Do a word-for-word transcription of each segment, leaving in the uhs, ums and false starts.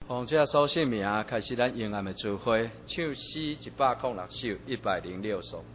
奉这所姓名开始咱永暗的聚会，唱诗一百零六首，一百零六首。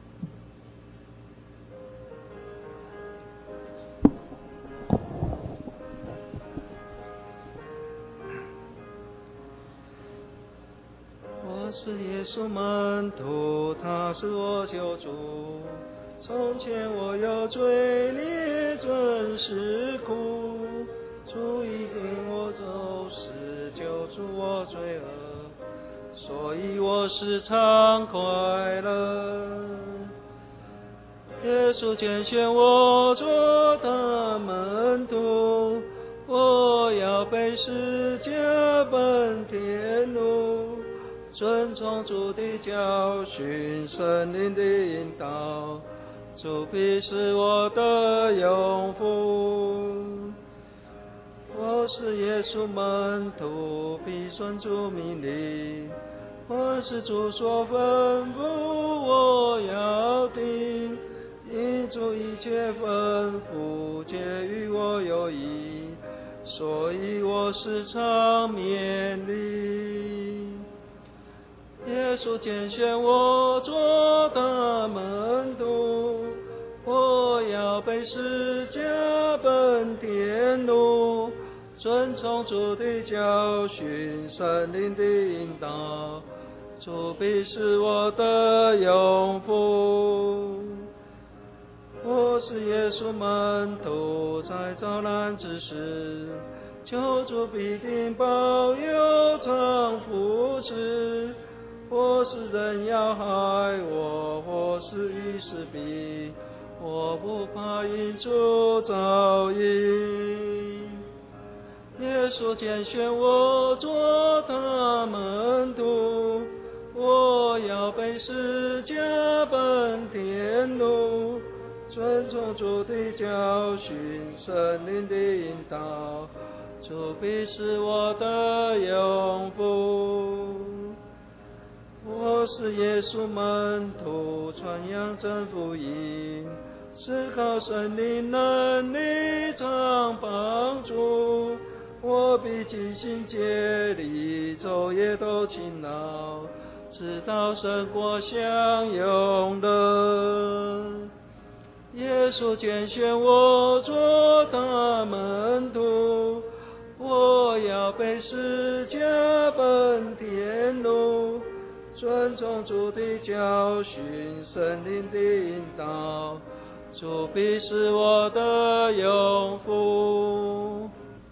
我是耶稣门徒，他是我救主。从前我有罪孽，真是苦。主已经我走失，救赎我罪恶，所以我时常快乐。耶稣拣选我做他门徒，我要背十架奔天路，遵从主的教训，圣灵的引导，主必是我的永福。我是耶稣门徒，必顺主命令。我是主所吩咐，我要听。因主一切吩咐，皆与我有益，所以我时常勉励。耶稣拣选我做他门徒，我要背十架奔天路，遵从主的教训，圣灵的引导，主必是我的永福。我是耶稣门徒，在遭难之时，求主必定保佑常扶持。或是人要害我，或是遇事逼，我不怕因主遭应。耶稣拣选我做他门徒，我要背十架奔天路，遵从主的教训，圣灵的引导，主必是我的永福。我是耶稣门徒，传扬真福音，是靠圣灵能力常帮助。我必尽心竭力，昼夜都勤劳，直到神国享用的。耶稣拣选我做他门徒，我要背十架奔天路，遵从主的教训，圣灵的引导，主必是我的永福。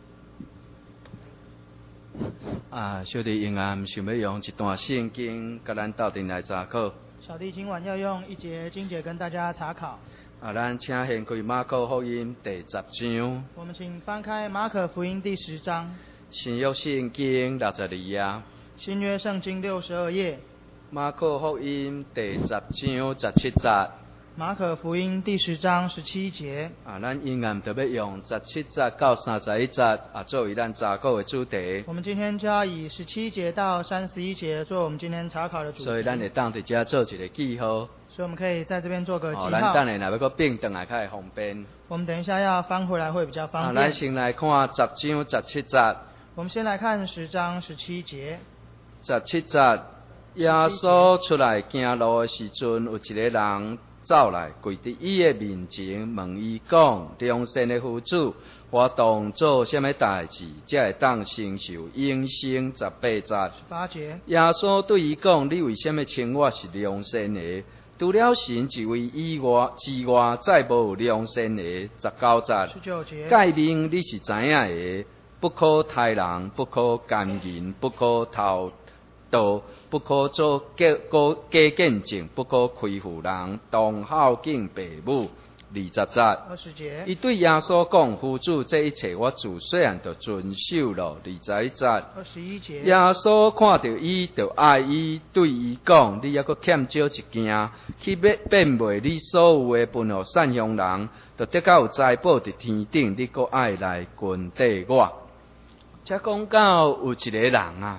啊，小弟因暗想要用一段圣经，甲咱斗阵来查考。 小弟今晚要用一节经节跟大家查考。 啊，咱请掀开马可福音第十章。 我们请翻开马可福音第十章。 新约圣经六十二页。 新约圣经六十二页。 马可福音第十章十七节。 马可福音第十章十七节。 啊，咱因暗特别用十七节到三十一节啊，作为咱查考的主题。 我们今天就要以十七节到三十一节做我们今天查考的主题。 所以咱会当伫遮做一个记号。 所以我们可以在这边做个记号。 哦，咱等下若要搁并转来较会方便。 我们等一下要翻回来会比较方便。 啊，咱先来看十章十七节。 我们先来看十章十七节。 十七节，耶稣出来行路的时阵，有一个人走来，跪伫伊的面前，问伊讲：良善的夫主，我当做什么代志，才会当承受永生？十八节。 十八节。 耶稣对伊讲：你为什么称我是良善的？除了神一位以外之外，再无有良善的。十九节。 十九节。 诫命你是知影的，不可杀人，不可奸淫，不可偷盗，不可做假假见证，不可亏负人，当孝敬父母。二十节。 二十节。 伊对耶稣讲：夫主，这一切我自细汉就遵守了。二十一节。 二十一节。 耶稣看到伊，就爱伊，对伊讲：你还阁欠少一件，去变变卖你所有的，分予善乡人，就得到有财宝伫天顶。你阁爱来跟缀我。才讲到有一个人啊。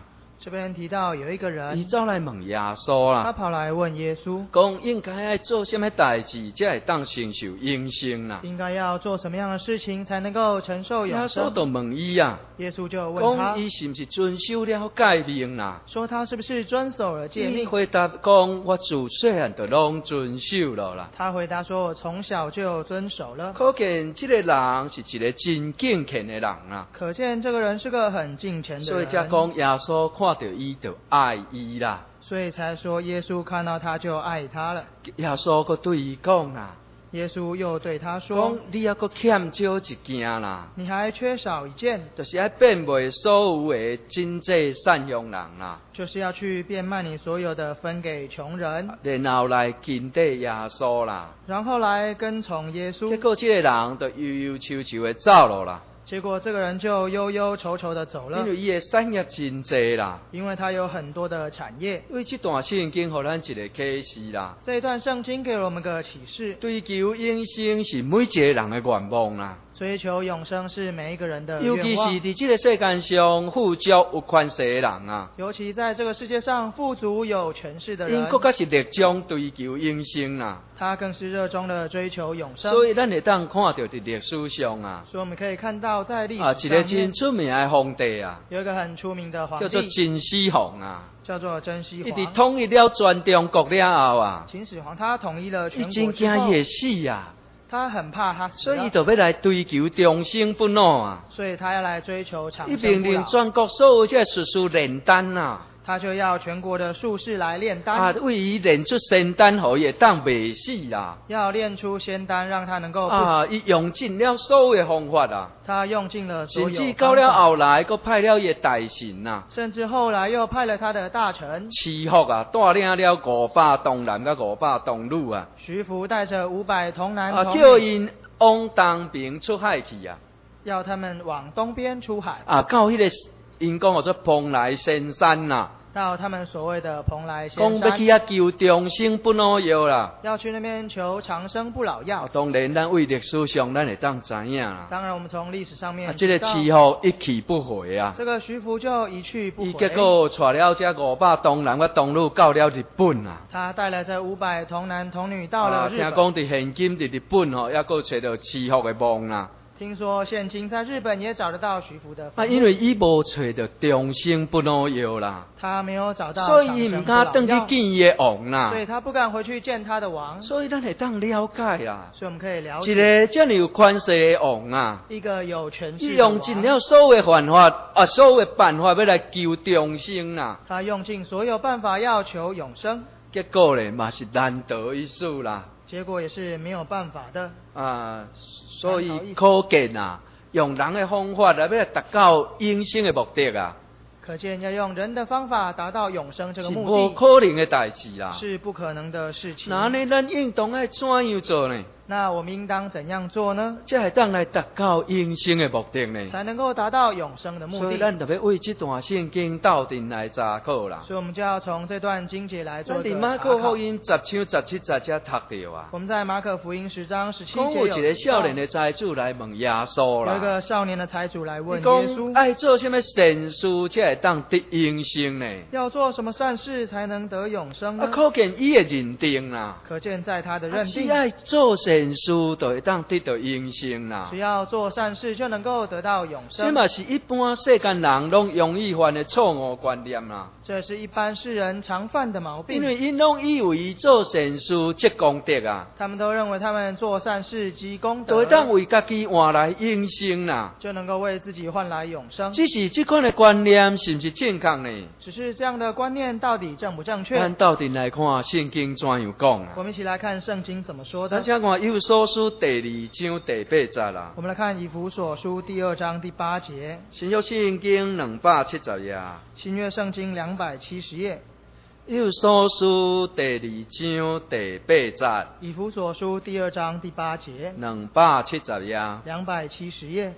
这边提到有一个伊人， 走来问耶稣他啦， 跑来问耶稣， 讲应该爱做什么代志，才会当承受永生啦？ 应该要做什么样的事情才能够承受耶永生？ 稣就问伊啊， 耶稣就问他讲，伊是毋是遵守了诫命啦？ 说他是不是遵守了诫伊命？ 回答讲，我自细汉就拢遵守了啦。 他回答说，我从小就遵守了。 可见这个人是一个真敬虔的人啊， 可见这个人是个很敬虔的所以人， 才讲耶稣看到伊就爱伊啦。 所以才说耶稣看到他就爱他了。 耶稣佫对伊讲啦， 耶稣又对他说讲，你还佫欠少一件啦， 你还缺少一件， 就是爱变卖所有的真济善良人啦， 就是要去变卖你所有的分给穷人， 然后来跟对耶稣啦。 然后来跟从耶结稣。 果这个人就忧忧愁愁的走了啦， 结果这个人就忧忧愁愁的走了因，为伊的产业真济啦。 因为他有很多的产业。 因为这段圣经给咱一个启示啦， 这一段圣经给了我们个启示， 追求永生是每一个人的愿望啦。 追求永生是每一个人的尤其是愿望， 伫这个世界上富足有权势的人啊， 尤其在这个世界上富足有权势的人， 因更加是热衷追求永生啦。 他更是热衷的追求永生。 所以咱会当看到伫历史上啊， 所以我们可以看到，在历史啊， 上一个面真出名的皇帝啊， 有一个很出名的皇叫做帝， 真始皇啊。 叫做真西伊伫皇。 统一了全中国了后啊， 秦始皇他统一了伊全真国之后惊伊，会死啊， 他很怕他死了， 所以伊就要来追求长生不老啊。 所以他要来追求长伊生不老。 命令全国所有这术士炼丹啊， 他就要全国的术士来炼丹， 啊，为伊炼出仙丹，互伊会当袂死啦。 要炼出仙丹，让他能够不死。 啊，伊用尽了所有的方法啊， 他用尽了所有甚至方法到了后来，佫派了伊的大臣啊， 甚至后来又派了他的大臣赐福啊，带领了五百童男甲五百童女啊， 徐福，带着五百童男啊， 童女， 叫因往东边出海去啊， 要他们往东边出海， 啊，到迄、个因讲叫做蓬莱仙山呐、 到他们所谓的蓬莱讲仙山， 要去遐求长生不老药啦。 要去那边求长生不老药啊，。当然，咱为历史上咱会当知影啦。 当然，我们从历史上面啊，这个知道赐福一去不回啊。 这个徐福就一去不伊回。 结果带了这五百童男甲童女到了日本啊。 他带来这五百童男童女到了啊，听日本。 讲伫现今伫日本吼，抑阁找到赐福的梦啦。 听说现今在日本也找得到徐福的啊， 坟墓因为伊无找到长生不老药啦， 他没有找到所以长生不伊毋敢老药， 转去见伊的王啦所。以他不敢回去见他的王。 所以咱会当了解啊， 所以我们可以了一解个遮尔有权势的王啊， 一个有权势伊的王， 用尽了所有的办法啊，所有的办法要来求长生啦。 他用尽所有办法要求永生， 结果咧嘛是难得一死啦。 结果也是没有办法的。 啊，所以可见啊，用人的方法来要来达到永生的目的啊， 可见要用人的方法达到永生这个是目的， 无可能的代志啦。 是不可能的事情。 那呢，咱应当爱怎样做呢？ 那我们应当怎样做呢？ 才会当来达到永生的目的呢？ 才能够达到永生的目所以的。 咱特别为这段圣经斗阵来查考啦。 所以我们就要从这段经节来做咱伫一个查考马可福。音十章十七节才读到啊。 我们在马可福音十章十七讲节有一个少年的的财主来问耶稣啦， 有一个少年的财主来问伊耶讲稣， 爱做什么善事才会当得永生呢？ 要做什么善事才能得永生啊， 呢？ 可见伊的认定啦， 可见在他的啊认定只，爱做善事就会当得到永生啦只。要做善事就能够得到永这生。 嘛是一般世间人拢容易犯的错误观念啦。 这是一般世人常犯的毛病， 因为因拢以为做善事积功德啊， 他们都认为他们做善事积功德就会，当为家己换来永生啦。 就能够为自己换来永生。 只是这款的观念是不是正确呢？ 只是这样的观念到底正不正确？ 咱斗阵来看圣经怎样讲啊。 我们一起来看圣经怎么说的。 咱先看以弗所书第二章第八节啦。 我们来看以弗所书第二章第八节， 新约圣经两百七十页， 新约圣经两百七十页， 以弗所书第二章第八节， 以弗所书第二章第八节， 两百七十页。 两百七十页，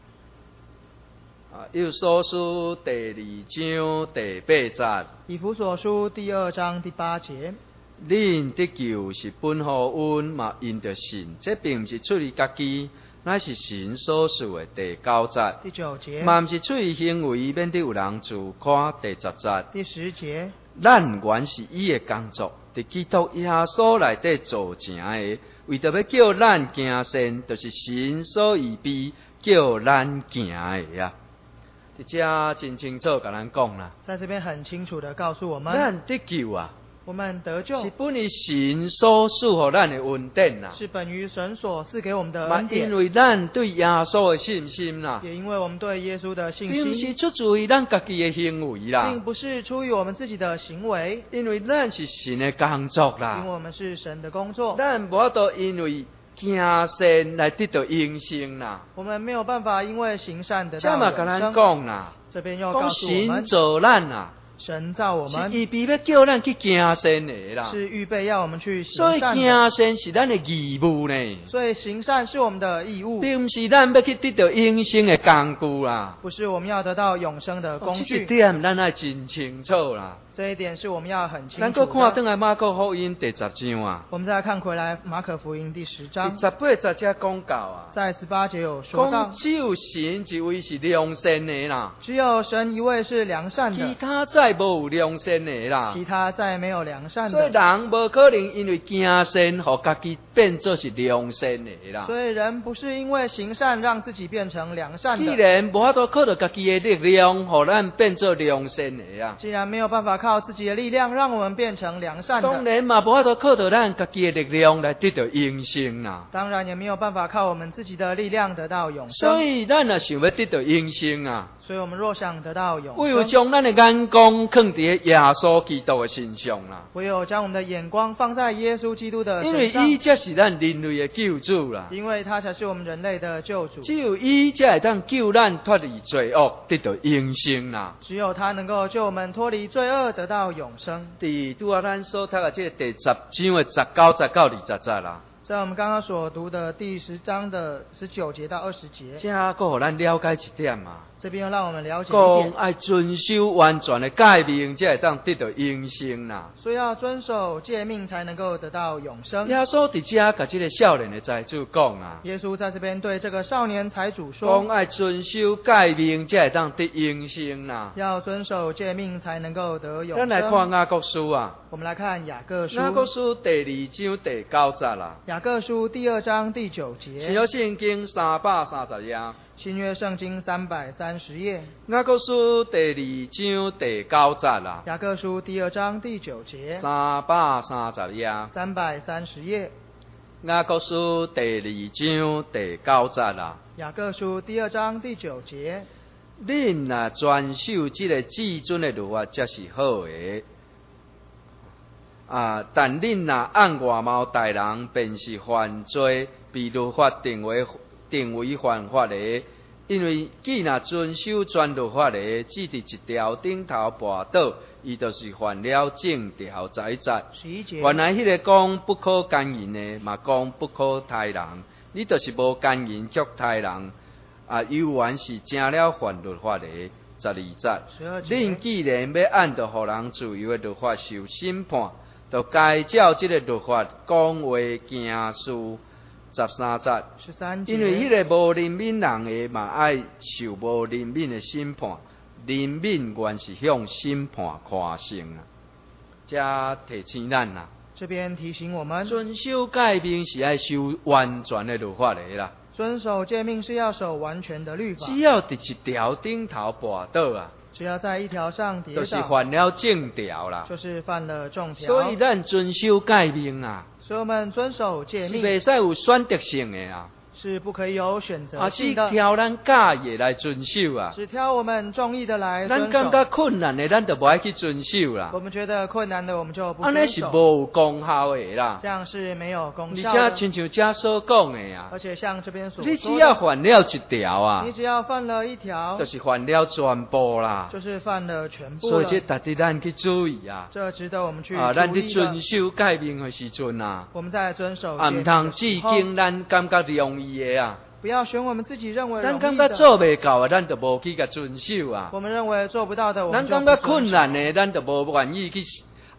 啊，以弗所书第二章第八节， 以弗所书第二章第八节， 恁得救是本乎恩嘛，因着信，这并不是出于家己， 乃是神所赐的第九节。 第九节， 嘛毋是出于行为，免得有人自夸。第十节。 第十节， 咱原是伊的工作，伫基督耶稣内底做成的，为着要叫咱行善，就是神所预备叫咱行的啊。伫遮真清楚甲咱讲啦， 在这边很清楚的告诉我们， 咱得救啊， 我们得救是本于神所赐予咱的恩典啦， 是本于神所赐给我们的嘛恩典， 因为咱对耶稣的信心啦， 也因为我们对耶稣的信并心， 是出自于咱家己的行为啦， 并不是出于我们自己的行为， 因为咱是神的工作因为啦， 我们是神的工作， 咱无法度因为行善来得到永生啦。 我们没有办法因为行善得这嘛甲咱到永生。 讲啦， 这边又告讲诉我们神，造咱啦， 神造我们是预备要叫咱去行善的啦。 是预备要我们去所以行善的， 行善是咱的义务呢， 所以行善是我们的义务， 并不是咱要去得到永生的工具啦。 不是我们要得到永生的工这一具。 点咱爱真清楚啦。 这一点是我们要很清咱楚的。 搁看转来马可福音第十章啊， 我们再看回来马可福音第十章第，十八节才讲到啊， 在十八节有说到讲，只有神一位是良善的啦， 只有神一位是良善其的， 他再无有良善的啦。 其他再没有良善所以的。 人无可能因为行善，互家己变做是良善的啦。 所以人不是因为行善让自己变成良善既的， 然无法度靠着家己的力量，互咱变做良善的啊。 既然没有办法靠自己的力量让我们变成良善的， 当然嘛，无法度靠着咱家己的力量来得到永生啦。 当然也没有办法靠我们自己的力量得到永所生。 以咱若想要得到永生啊， 所以我们若想得到永唯有生， 将咱的眼光放伫耶稣基督的身上啦。 唯有将我们的眼光放在耶稣基督的因为身上， 伊才是咱人类的救主啦。 因为他才是我们人类的救主。 只有伊才会当救咱脱离罪恶，得到永生啦。 只有他能够救我们脱离罪恶，得到永生。 伫拄啊，咱所读的这个第十章的十九、十九、二十节啦， 在我们刚刚所读的第十章的十九节到二十节， 这个互咱了解一点嘛。 这边又让我们了解一讲点， 爱遵守完全的诫命，才会当得到永生啦。 所以要遵守诫命才能够得到永生。 耶稣伫遮甲这个少年的财主讲啊， 耶稣在这边对这个少年财主讲说， 爱遵守诫命，才会当得永生啦。 要遵守诫命才能够得永咱来看生。 雅各书啊， 我们来看雅各书， 雅各书第二章第九节啦， 雅各书第二章第九新节， 约圣经三百三十页。 新约圣经三百三十页， 雅各书第二章第九节啦， 雅各书第二章第九节， 三百三十页。 三百三十页， 雅各书第二章第九节啦， 雅各书第二章第九节， 恁若遵守这个至尊的律法，才是好的。啊！但恁若按外貌待人，便是犯罪，被律法定为定为犯法的。因为既若遵守全律法的，只伫一条顶头跋倒，伊就是犯了正条宰责。 十一节， 原来迄个讲不可奸淫的，嘛讲不可杀人，你就是无奸淫却杀人，啊，犹原是正了犯律法的。十二节， 十二节， 恁既然要按着互人自由的律法受审判，就该照这个律法讲话行事。十三节， 十三节， 因为迄个无怜悯人的嘛爱受无怜悯的审判，怜悯原是向审判夸胜啊！这提醒咱啦， 这边提醒我们， 遵守诫命是爱守完全的律法的啦。 遵守诫命是要守完全的律法， 只要伫一条顶头跋倒啊， 只要在一条上跌就是倒， 犯了正条啦。 就是犯了重条。 所以咱遵守诫命啊， 所以我们遵守诫是命袂使有选择性的啊。 是不可以有选择啊，只性的， 挑咱喜意来遵守啊。 只挑我们中意的来咱遵守。 感觉困难的，咱就无爱去遵守啦我。们觉得困难的，我们就不安尼是遵守。 无有功效的啦。 这样是没有功而效的。 且亲像遮所讲的啊， 而且像这边所你只说的， 要犯了一条啊你，只要犯了一条就，是犯了全部啦。 就是犯了全部了。 所以这值得咱去注意啊。 这值得我们去啊，咱注意去遵的。 守诫命的时阵啊， 我们在遵守啊，毋诫命通只的时候经咱感觉容易的啊。 不要选我们自己认为容咱感易的。 觉做袂到啊，咱就无去甲遵守啊。 我们认为做不到的，我咱们就感觉困不遵守难的，咱就无愿意去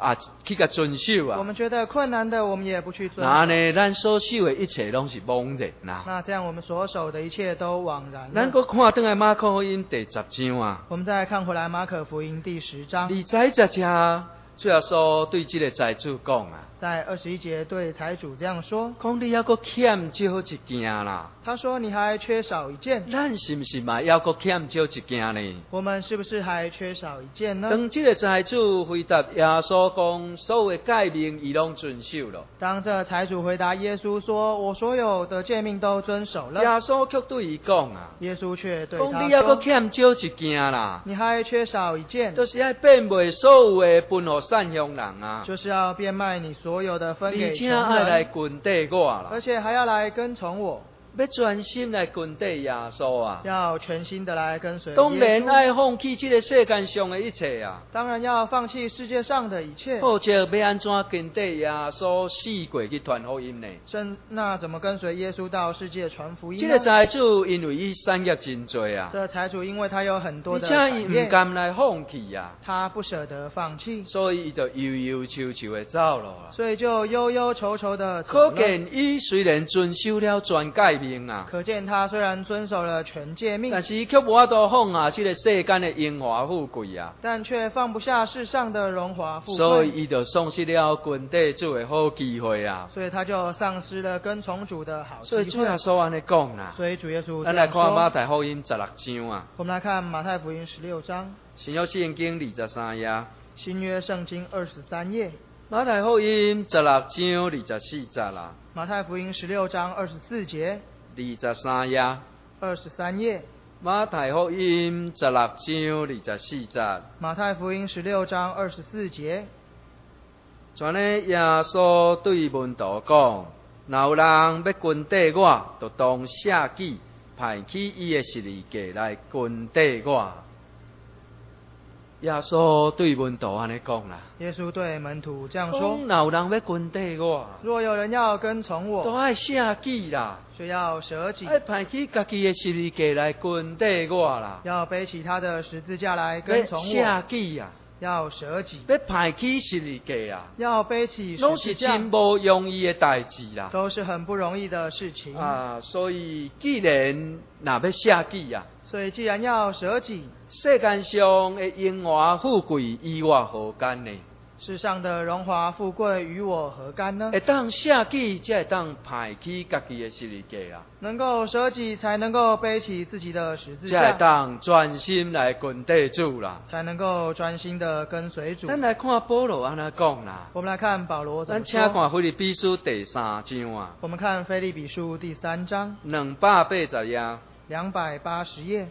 啊去甲遵守啊。 我们觉得困难的，我们也不去遵守。 那呢，咱所守的一切拢是枉然呐。 那这样我们所守的一切都枉然了。 咱搁看转来马可福音第十章啊， 我们再看回来马可福音第十章。 二十十节，主耶稣对这个财主讲啊， 在二十一节对财主这样说： 讲你还搁欠少一件啦。 他说你还缺少一件。 咱是不是嘛还搁欠少一件呢？ 我们是不是还缺少一件呢？ 当这个财主回答耶稣讲，所有的诫命伊拢遵守了。 当这财主回答耶稣说：“我所有的诫命都遵守了。” 耶稣却对伊讲啊， 耶稣却对他讲你还搁说：“ 欠少一件啦， 你还缺少一件， 就是要变卖所有的分给善良人啊， 就是要变卖你所有的分给而穷且爱来人， 跟对我啦而，且还要来跟从我， 要专心来跟对耶稣啊。 要全心的来跟随当然耶稣。 爱放弃这个世间上的一切啊， 当然要放弃世界上的一切。 或者要安怎跟对耶稣死过去传福音呢？ 真那怎么跟随耶稣到世界传福音呢？ 这个财主因为伊产业真多啊， 这财主因为他有很多而的且伊唔产业， 甘来放弃啊， 他不舍得放弃， 所以伊就悠悠悄悄的走了啊。 所以就忧忧愁愁的走可了。 见伊虽然遵守了全诫命啊， 可见他虽然遵守了全诫命， 但是却无法度放下这个世间的荣华富贵啊， 但却放不下世上的荣华富贵， 所以伊就丧失了跟地主的好机会啊。 所以他就丧失了跟从主的好机会。 所以主耶稣安尼讲啦， 所以主耶稣这咱来样看马说。 太福音十六章啊， 我们来看马太福音十六章， 新约圣经二十三页。 新约圣经二十三页。 马太福音十六章二十四节啦， 马太福音十六章二十四节， 二十三页。 二十三页。 马太福音十六章二十四节， 马太福音十六章二十四节。 全咧耶稣对门徒讲：，若有人要跟缀我，就当舍己，派去伊的十字架来跟缀我。耶稣对门徒安尼讲啦， 耶稣对门徒这样说讲：，若有人要跟缀我， 若有人要跟从都我， 爱舍己啦， 就要舍己， 爱派去家己的十字架来跟缀我啦， 要背起他的十字架来跟从要舍我， 己啊， 要舍己， 要派去十字架啊， 要背起拢是十字架真，无容易的代志啦。 都是很不容易的事情。 啊，所以既然若要舍己啊， 所以既然要舍己， 世间上的荣华富贵与我何干呢？ 世上的荣华富贵与我何干呢？ 会当舍己，才会当派去家己的十字架啊， 能够舍己，才能够背起自己的十字才会架， 当专心来跟地主啦。 才能够专心的跟随主。 咱来看保罗安尼讲啦， 我们来看保罗怎么咱请说。 看腓立比书第三章啊， 我们看腓立比书第三章两百八十页。 两百八十页。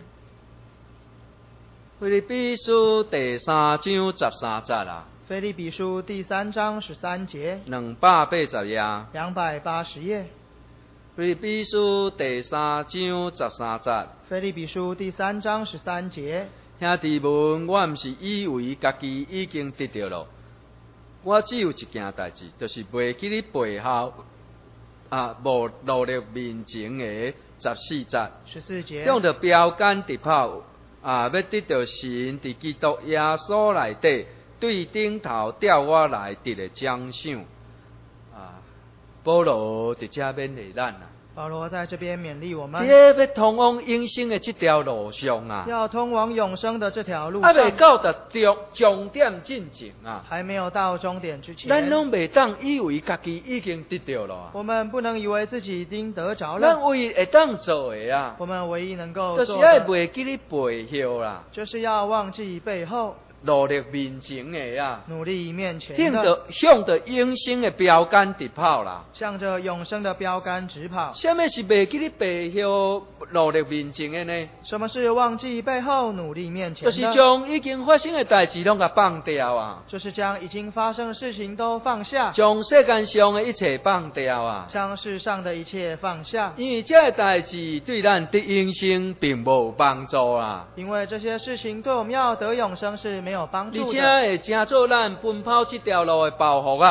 腓立比书第三章十三节啊， 腓立比书第三章十三节， 两百八十页。 两百八十页。 腓立比书第三章十三节， 腓立比书第三章十三节， 兄弟们，我毋是以为家己已经得到了，我只有一件代志，就是袂记你背后啊无努力面前的十四节， 十四节， 向着标杆直跑啊，要得到神伫基督耶稣内底对顶头吊我来得的奖赏啊。保罗伫遮勉励咱啊。 保罗在这边勉励我们， 伫要通往永生的这条路上啊， 要通往永生的这条路还未上， 到达终终点进前啊， 还没有到终点之前， 咱拢袂当以为家己已经得到了啊。 我们不能以为自己已经得着咱了。 唯一会当做的啊， 我们唯一能够就是做的， 爱袂记你背后啦， 就是要忘记背后， 努力面前的啊， 努力面前的， 向着向着永生的标杆直跑啦。 向着永生的标杆直跑。 什么是袂记你背后努力面前的呢？ 什么是忘记背后，努力面前就的？ 是将已经发生的代志拢甲放掉啊， 就是将已经发生的事情都放下， 将世间上的一切放掉啊。 将世上的一切放下， 因为这个代志对咱的永生并无帮助啊， 因为这些事情对我们要得永生是没有帮而且助的， 会成做咱奔跑这条路的包袱啊。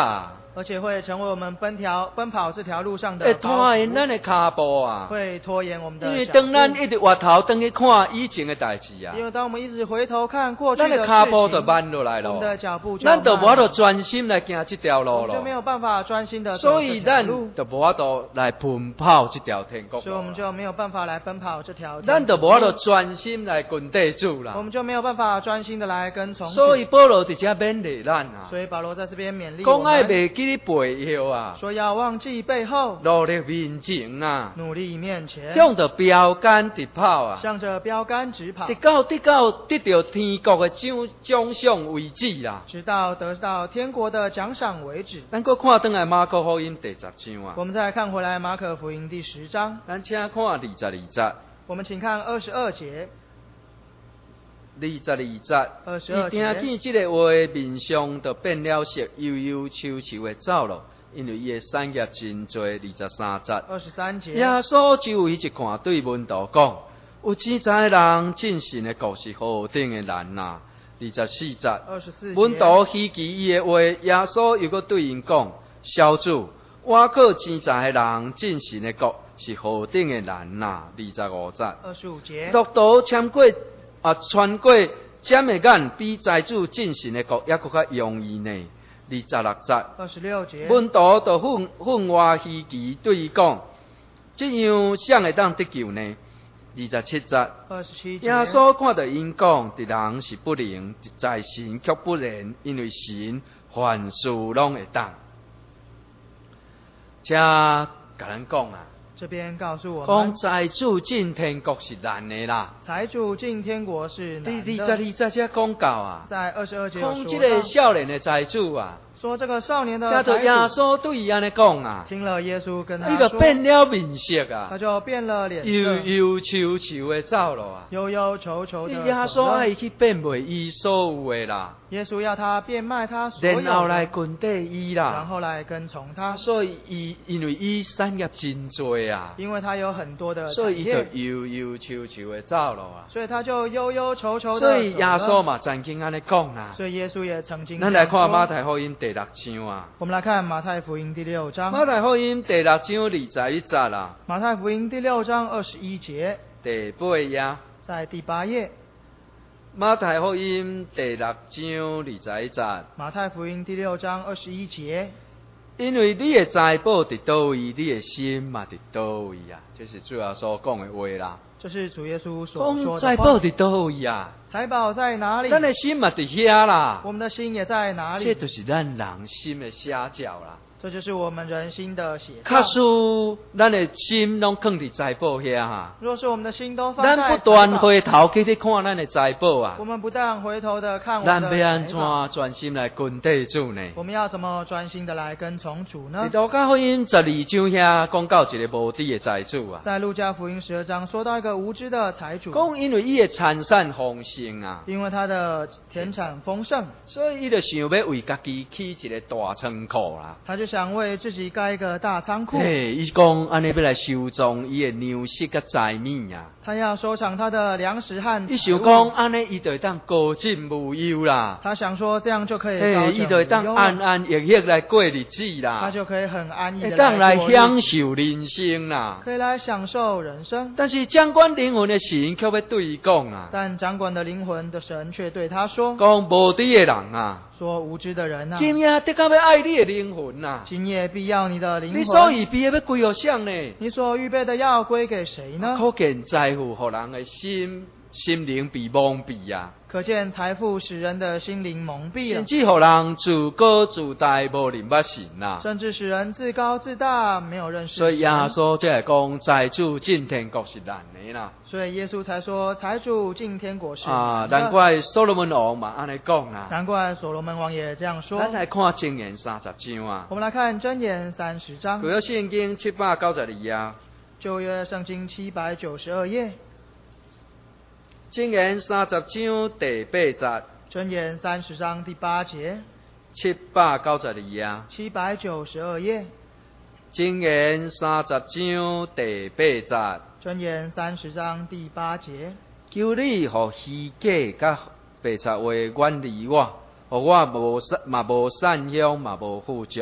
而且会成为我们奔条奔跑这条路上的会包拖延袱， 咱的脚步啊。 会拖延我们的因为脚当咱步。 一直回头当去看以前的代志啊， 因为当我们一直回头看过去咱的事的脚步就情， 慢落来我们的咯， 脚步就咱就无法度慢了专心来行这条我路咯。 们就没有办法专心的走所以这条咱路， 就无法度来奔跑这条天国所以我们路啦。 就没有办法来奔跑这条咱天国就无法度路， 专心来跟地主啦我。们就没有办法专心的来跟从主。 所以保罗伫遮勉励咱啊， 所以保罗在这边勉励我讲爱们， 袂记你背后啊， 说要忘记背后， 努力面前啊， 努力面前， 向着标杆直跑啊， 向着标杆直跑直，到直到得到天国的奖奖赏为止啦。 直到得到天国的奖赏为止。 咱搁看转来马可福音第十章啊， 我们再看回来马可福音第十章， 咱请看二十二节。 我们请看二十二节。 二十二節， 二十二伊節聽見這個話，面上就變了色，憂憂愁愁的走咯，因為伊的產業真多。二十三節， 二十三節。 耶穌就伊一看對門徒講：有錢財的人進神的國是何等的難呐！二十四節， 二十四節。 門徒希奇伊的話，耶穌又閣對因講：小主，我靠錢財的人進神的國是何等的難呐！二十五節， 二十五節。 路途穿過。啊，穿過尖的眼，比財主進神的國，抑閣較容易呢。二十六節， 二十六節。 門徒就分分外稀奇，對伊講：這樣誰會當得救呢？二十七節， 二十七節。 耶穌看到因講：敵人是不能，在神卻不能，因為神凡事攏會當。這甲咱講啊。 這邊告訴我講們， 財主進天國是難的啦。 財主進天國是難第二十二的。 節才講到啊， 在二十二節有講這個說到， 少年的財主啊， 說這個少年的聽到耶財主穌對伊安尼講啊， 聽了耶穌跟他伊就說， 變了面色啊他，就變了臉憂色， 憂愁愁的走咯啊。 憂憂愁愁的耶穌走了。 愛伊去變賣伊所有的啦， 耶穌要他變賣他所有然後來的， 跟對伊然啦。 後來跟從他， 所以伊因為伊產業真多啊， 因為他有很多的產所以伊就業， 憂憂愁愁的走咯啊。 所以他就憂憂愁愁的所以耶穌走了。 嘛曾經安尼講啦。 所以耶穌也曾經咱來看這樣說馬太福音第六章啊。 我們來看馬太福音第六章。 馬太福音第六章二十一節啦， 馬太福音第六章二十一節， 第八頁。 在第八頁。 馬太福音第六章二十一節， 馬太福音第六章二十一節， 因為你的財寶佇倒位，你的心嘛佇倒位啊，這是主要所講的話啦。 這是主耶穌所講說財寶的話。 佇倒位啊， 財寶在哪裡？ 咱的心嘛佇遐啦， 我們的心也在哪這裡？ 就是咱人心的寫照啦。 這就是我們人心的寫照假。使咱的心攏放佇財寶遐哈， 若是我們的心都放在咱不斷財寶， 回頭去咧看咱的財寶啊我，們不但回頭的看我咱們的要安財寶， 怎專心來跟地主呢？ 我們要怎麼專心的來跟從主呢喺？路加福音十二章遐講到一個無知的財主啊， 在路加福音十二章說到一個無知的財主， 講因為伊的產產豐盛啊， 因為他的田產豐盛， 所以伊就想要為家己起一個大倉庫啦。 他就想為自己蓋一個大倉庫， 嘿，伊講安尼要來收藏伊的糧食甲財米啊， 他要收藏他的糧食和伊想財物。 講安尼伊就會當高枕無憂啦， 他想說這樣就可以高嘿，伊就會當枕無憂了， 安安逸逸來過日子他啦， 就可以很安逸的會當來過日享受人生啦。 可以來享受人生。 但是掌管靈魂的神卻要對伊講啊， 但掌管的靈魂的神卻對他說講無知的人啊，：“ 說無知的人啊， 今夜得到要愛你的靈魂啊。 今夜必要你的靈你所魂， 預備的要歸予誰呢？ 你所預備的要歸給誰呢？ 可見財富互人的心心靈被蒙蔽啊， 可見財富使人的心靈蒙蔽了甚，至互人自高自大，無認捌神啊。 甚至使人自高自大，沒有認識所以耶神。 穌才會講，財主進天國是難的啦。 所以耶穌才說，財主進天國是啊， 難的難怪所羅門王嘛安尼講啦。 難怪所羅門王也這樣說。 咱來看箴言三十章啊， 我們來看箴言三十章， 舊約聖經七百九十二頁。 舊約聖經七百九十二頁， 箴言三十章第八節， 箴言三十章第八節， 七百九十二頁。 七百九十二頁， 箴言三十章第八節， 箴言三十章第八節， 求你互虛假甲白賊話遠離我，互我無散嘛無善香嘛無富足，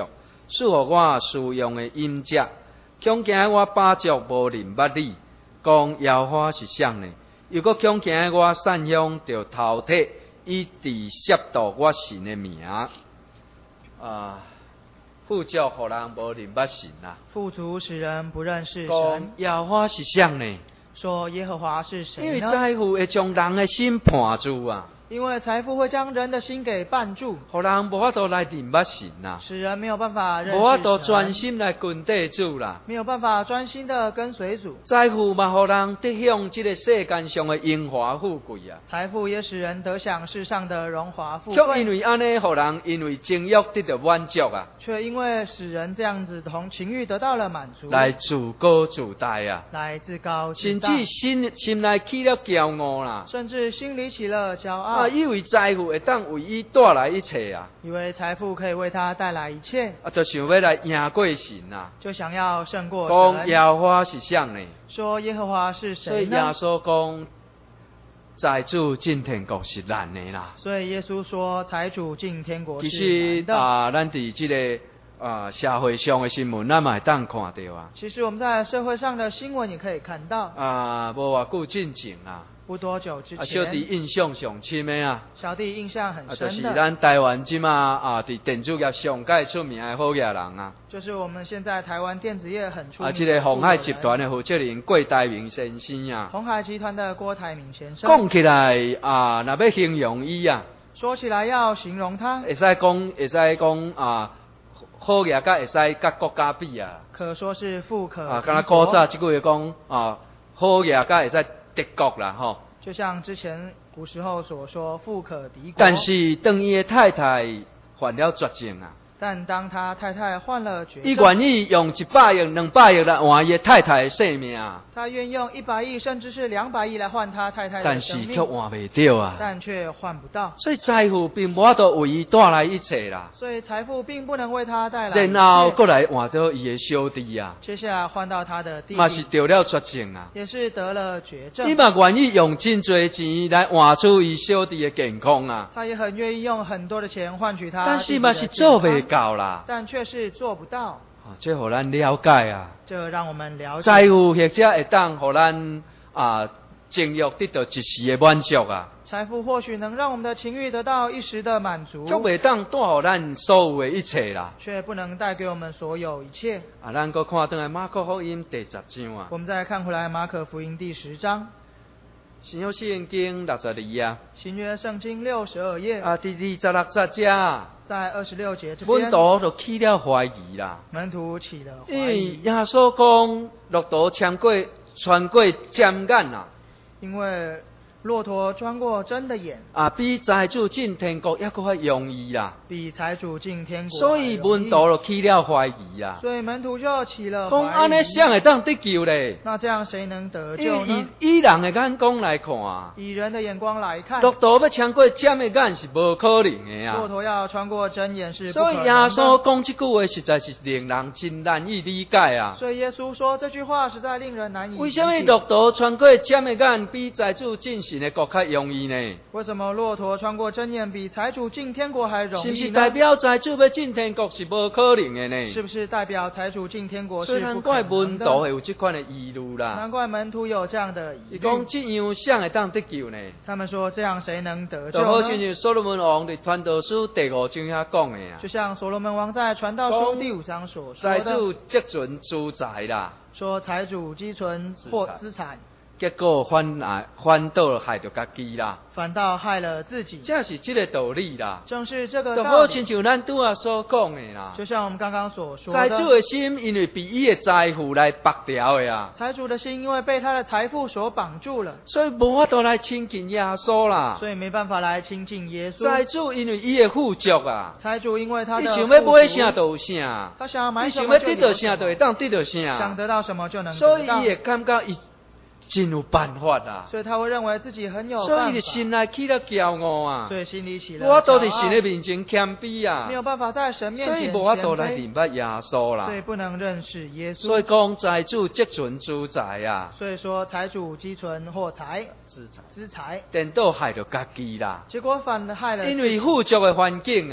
赐予我需用的饮食，恐惊我饱足无认捌你，讲耶和华是谁呢？又搁恐惊我散香着饕餮，以致亵渎我神的名。啊，富足互人无认捌神啊！ 富足使人不认识讲神。 耶和华是谁呢？ 说耶和华是谁呢？ 因为财富会将人的心绊住啊！ 因为财富会将人的心给绊住， 互人无法度来认捌神啊， 使人没有办法认识无法度神， 专心来跟地主啦。 没有办法专心的跟随主。 财富嘛，互人得享这个世间上的荣华富贵啊。 财富也使人得享世上的荣华富却因贵， 为安尼，互人因为情欲得到满足啊， 却因为使人这样子同情欲得到了满足， 来自高自大啊， 来自高自甚大， 至心心内起了骄傲啦。 甚至心里起了骄傲， 啊，以为财富会当为伊带来一切啊， 以为财富可以为他带来一切， 啊，就想要来赢过神啊。 就想要胜过讲耶神。 和华是谁呢？ 说耶和华是所以耶谁呢？ 稣讲，财主进天国是难的啦。 所以耶稣说，财主进天国其是实难的。 啊，咱伫这个啊社会上的新闻，咱嘛会当看到啊。 其实我们在社会上的新闻也可以看到， 啊，无偌久进前啊， 不多久之啊，小弟前， 印象上深的啊， 小弟印象很啊，就是深的， 咱台湾即马啊，伫电子业上界出名的好业人啊， 就是我们现在台湾电子业很出名啊， 的这个鸿海集富有人团的负责人郭台铭先生啊， 鸿海集团的郭台铭先生， 讲起来啊，若要形容伊啊， 说起来要形容他， 会使讲，会使讲啊，好业甲会使甲国家比啊， 可说是富可啊， 敌敢若古早国， 即句话讲啊，好业甲会使敌国啦吼。 就像之前古时候所说富可敌国。 但是当伊的太太患了绝症啊， 但当他太太患了绝伊症， 愿意用一百亿、两百亿来换伊的太太的性命， 他愿用一百亿甚至是两百亿来换他太太但的生是却命， 换袂到啊。 但却换不到。 所以财富并无法度为伊带来一切啦， 所以财富并不能为他带来一切。 然后过来换到伊的小弟啊， 接下来换到他的弟嘛是弟， 得了绝症啊。 也是得了绝症伊。嘛愿意用真侪钱来换出伊小弟的健康啊， 他也很愿意用很多的钱换取他但弟弟的是嘛是健康做袂到啦。 但却是做不到。 啊，这互咱了解啊。 这让我们了解， 财富或者会当互咱啊情欲得到一时的满足啊， 财富或许能让我们的情欲得到一时的满足， 却袂当带互咱所有的一切啦。 却不能带给我们所有一切。 啊，咱搁看倒来马可福音第十章啊， 我们再看回来马可福音第十章， 新约圣经六十二啊， 新约圣经六十二页， 啊，第二十六节这啊， 在二十六节这门边， 徒就起了怀疑啦， 门徒起了怀因为疑， 耶稣讲骆驼穿过穿过针眼啊， 因为骆驼穿过针的眼， 啊，比财主进天国还搁较容易啦， 比财主进天国所还容易以门徒就起了怀疑啊， 所以门徒就起了讲怀疑。 安尼谁会当得救咧？ 那这样谁能得因为救呢？ 以以人的眼光来看， 以人的眼光来看， 骆驼要穿过针的眼是无可能的骆啊。 驼要穿过针眼是不所以耶可能的。 稣讲这句话实在是令人真难以理解啊。 所以耶稣说这句话实在令人难以理解。 为什么骆驼穿过针的眼比财主进神的国较容易呢？ 为什么骆驼穿过针眼比财主进天国还容易呢？ 是不是代表财主要进天国是无可能的呢？ 是不是代表财主进天国所以是不可难怪能的？ 门徒会有这款的疑虑啦。 难怪门徒有这样的疑虑。 伊讲这样谁会当得救呢？ 他们说这样谁能得救就好像呢？ 是所罗门王伫传道书第五章遐讲的啊就。像所罗门王在传道书第五章所说财的， 主积存资财啦， 说财主积存或资产， 结果反来反倒害着家己啦， 反倒害了自己。 这是这个道理啦。 正是这个就道理好亲，像咱拄啊所讲的啦， 就像我们刚刚所说财主的， 的心因为被伊的财富来绑条的啊， 财主的心因为被他的财富所绑住了， 所以无法度来亲近耶稣啦。 所以没办法来亲近耶财稣。 主因为伊的富足啊， 财主因为他的你想要富足买啥就有啥， 他想要买你什么就想要得到有什么啥就会当得到想啥， 得到什么就能得到所以伊，会感觉伊真有办法啊， 所以他会认为自己很有所以办法， 伊的心内起了骄傲啊所，以心里起了我都伫骄傲神的面前谦卑啊没，有办法在神面所以前无法度来谦卑明白耶稣啦所。以不能认识耶所以稣。 讲财主积存资财啊， 所以说财主积存货财资财资财， 颠倒害着家己啦。 结果反害了自己， 因为富足的环境啊，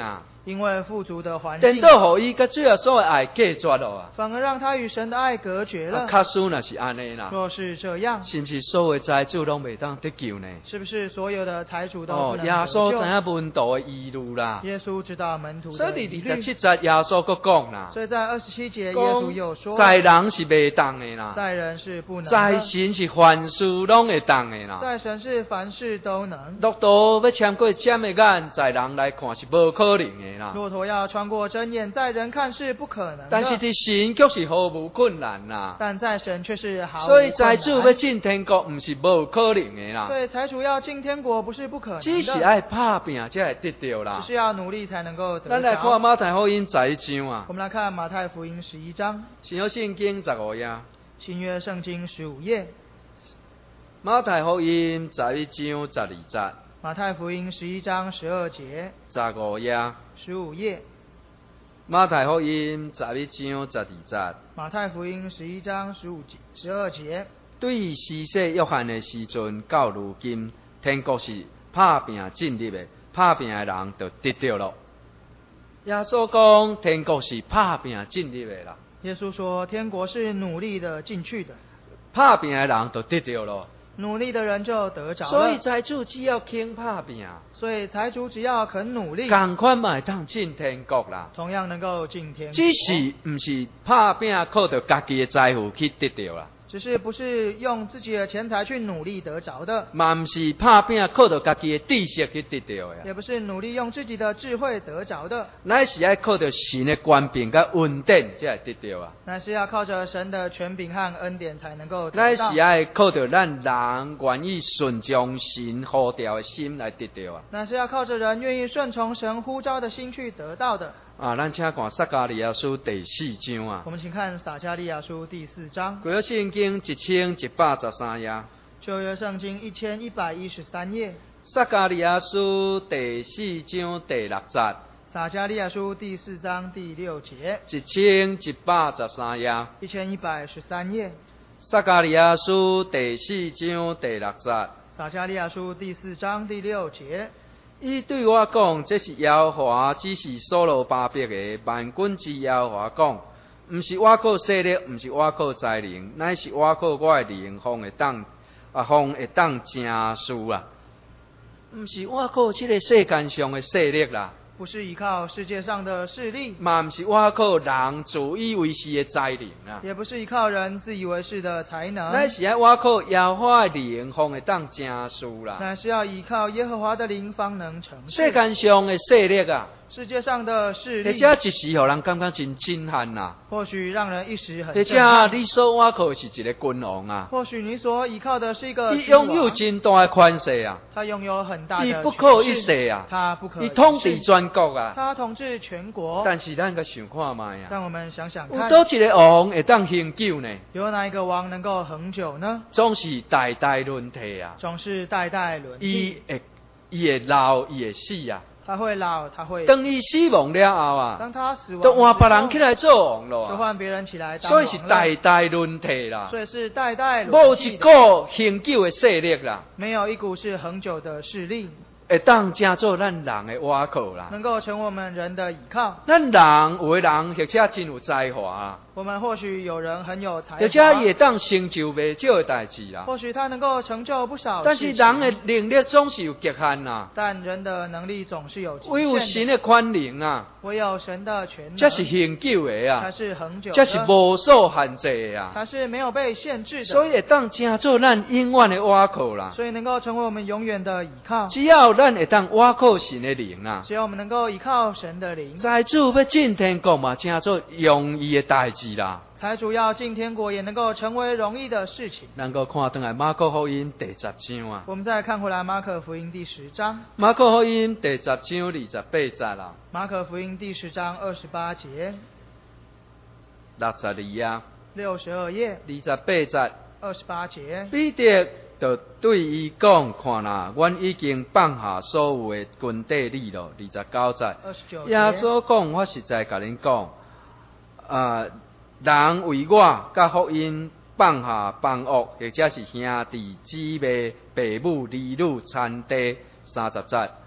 因为富足的环颠境， 倒互伊甲主耶稣的爱隔绝了啊！ 反而让他与神的爱隔绝了。 啊，假使若是安尼啦， 若是这样， 是毋是所有财主拢袂当得救呢？ 是不是所有的财主都不哦， 能耶得救？ 稣知影门徒的疑虑啦， 耶稣知道门徒所以的疑虑， 第二十七节耶稣佫讲啦， 所以在二十七节耶稣又说， 在人是袂当的啦， 在人是不能的， 在神是凡事拢会当的啦。 在神是凡事都能。 骆驼要穿过针的眼，在人来看是无可能的啦。 骆驼要穿过针眼，在人看是不可能的， 但是伫神却是毫无困难啦。 但在神却是毫无所以困难财主要进天国，毋是无可能的啦。 所以财主要进天国不是不可能的， 只是爱拍拼才会得到啦只。是要努力才能够得咱来看着。 马太福音十一章啊， 我们来看马太福音十一章， 新约圣经十五页。 新约圣经十五页， 马太福音十一章十二节， 马太福音十一章十二节， 十五页。 十五页， 马太福音十一章十二节， 马太福音十一章十五节、十二节。 对于施洗约翰的时阵到如今，天国是拍拼进入的，拍拼的人就得到了。耶稣讲，天国是拍拼进入的啦， 耶稣说，天国是努力的进去的， 拍拼的人就得到了。 努力的人就得着了。 所以财主只要肯拍拼， 所以财主只要肯努力， 同款嘛会当进天国啦。 同样能够进天国。 只是毋是拍拼靠着家己的财富去得到啦。 只是不是用自己的钱财去努力得着的， 嘛毋是拍拼靠着家己的知识去得到的， 也不是努力用自己的智慧得着的， 乃是爱靠着神的权柄甲恩典才会得到啊。 乃是要靠着神的权柄和恩典才能够得乃到。 是爱靠着咱人愿意顺从神呼召的心来得到啊。 乃是要靠着人愿意顺从神呼召的心去得到的。 啊，咱请看撒迦利亚书第四章啊。 我们请看撒迦利亚书第四章， 旧约圣经一千一百十三页。 旧约圣经一千一百一十三页。 撒迦利亚书第四章第六节。 撒迦利亚书第四章第六节。 一千一百十三页。 一千一百十三页。 撒迦利亚书第四章第六节。 撒迦利亚书第四章第六节。 伊对我讲，这是耶和华，只是所罗巴伯的万军之耶和华讲，毋是我靠势力，毋是我靠才能，乃是我靠我的灵，方会当啊，方会当成事啦。毋是我靠这个世间上的势力啦， 不是依靠世界上的势力， 嘛毋是我靠人自以为是的才能啦， 也不是依靠人自以为是的才能， 乃是爱我靠耶和华的灵，方会当成事啦。 乃是要依靠耶和华的灵方能成事。 世间上的势力啊， 世界上的势或力， 者一时互人感觉真震撼呐。 或许让人一时很或震撼， 者你所倚靠的是一个君王啊， 或许你所依靠的是一个伊君王拥有真大的权势啊， 他拥有很大的伊权势， 不可一世啊， 他不可一伊世， 统治全国啊。 他统治全国。 但是咱个想看卖啊， 让我们想想看， 有倒一个王会当恒久呢？ 有哪一个王能够恒久呢？ 总是代代轮替啊， 总是代代轮替， 伊会伊会老，伊会死啊。 他会老，他会等伊死亡了后啊， 当他死亡就换别人之后起来做王咯啊。 就换别人起来当所以是王了代代轮替啦， 所以是代代无轮替的， 一个恒久的势力啦， 没有一股是恒久的势力会当成做咱人的倚靠啦。 能够成为我们人的倚靠。 咱人有的人或者真有才华啊， 我们或许有人很有才或者华， 也当成就袂少的代志啦。 或许他能够成就不少但是事情人的能力总是有极限呐， 但人的能力总是有极唯有神限的， 的权能啊， 唯有神的全能才是恒久的才啊， 是恒久的， 才是无所限制的啊。 才是没有被限制的， 所以会当成做咱永远的倚靠啦。 所以能够成为我们永远的倚靠。 只要咱会当倚靠神的灵啊， 只有我们能够依靠神的灵， 财主要进天国嘛，成做容易的代志啦。 才主要进天国也能够成为容易的事情。 能够看回来马可福音第十章啊， 我们再看回来马可福音第十章， 马可福音第十章二十八节啦， 马可福音第十章二十八节， 六十二啊， 六十二页， 二十八节。 二十八节。 彼得就对伊讲：看啦，阮已经放下所有的军队里咯。二十九节， 二十九节。 耶稣讲：我实在甲恁讲，啊，人为我甲福音放下帮恶，或者是兄弟姊妹、父母、儿女、产地。三十节，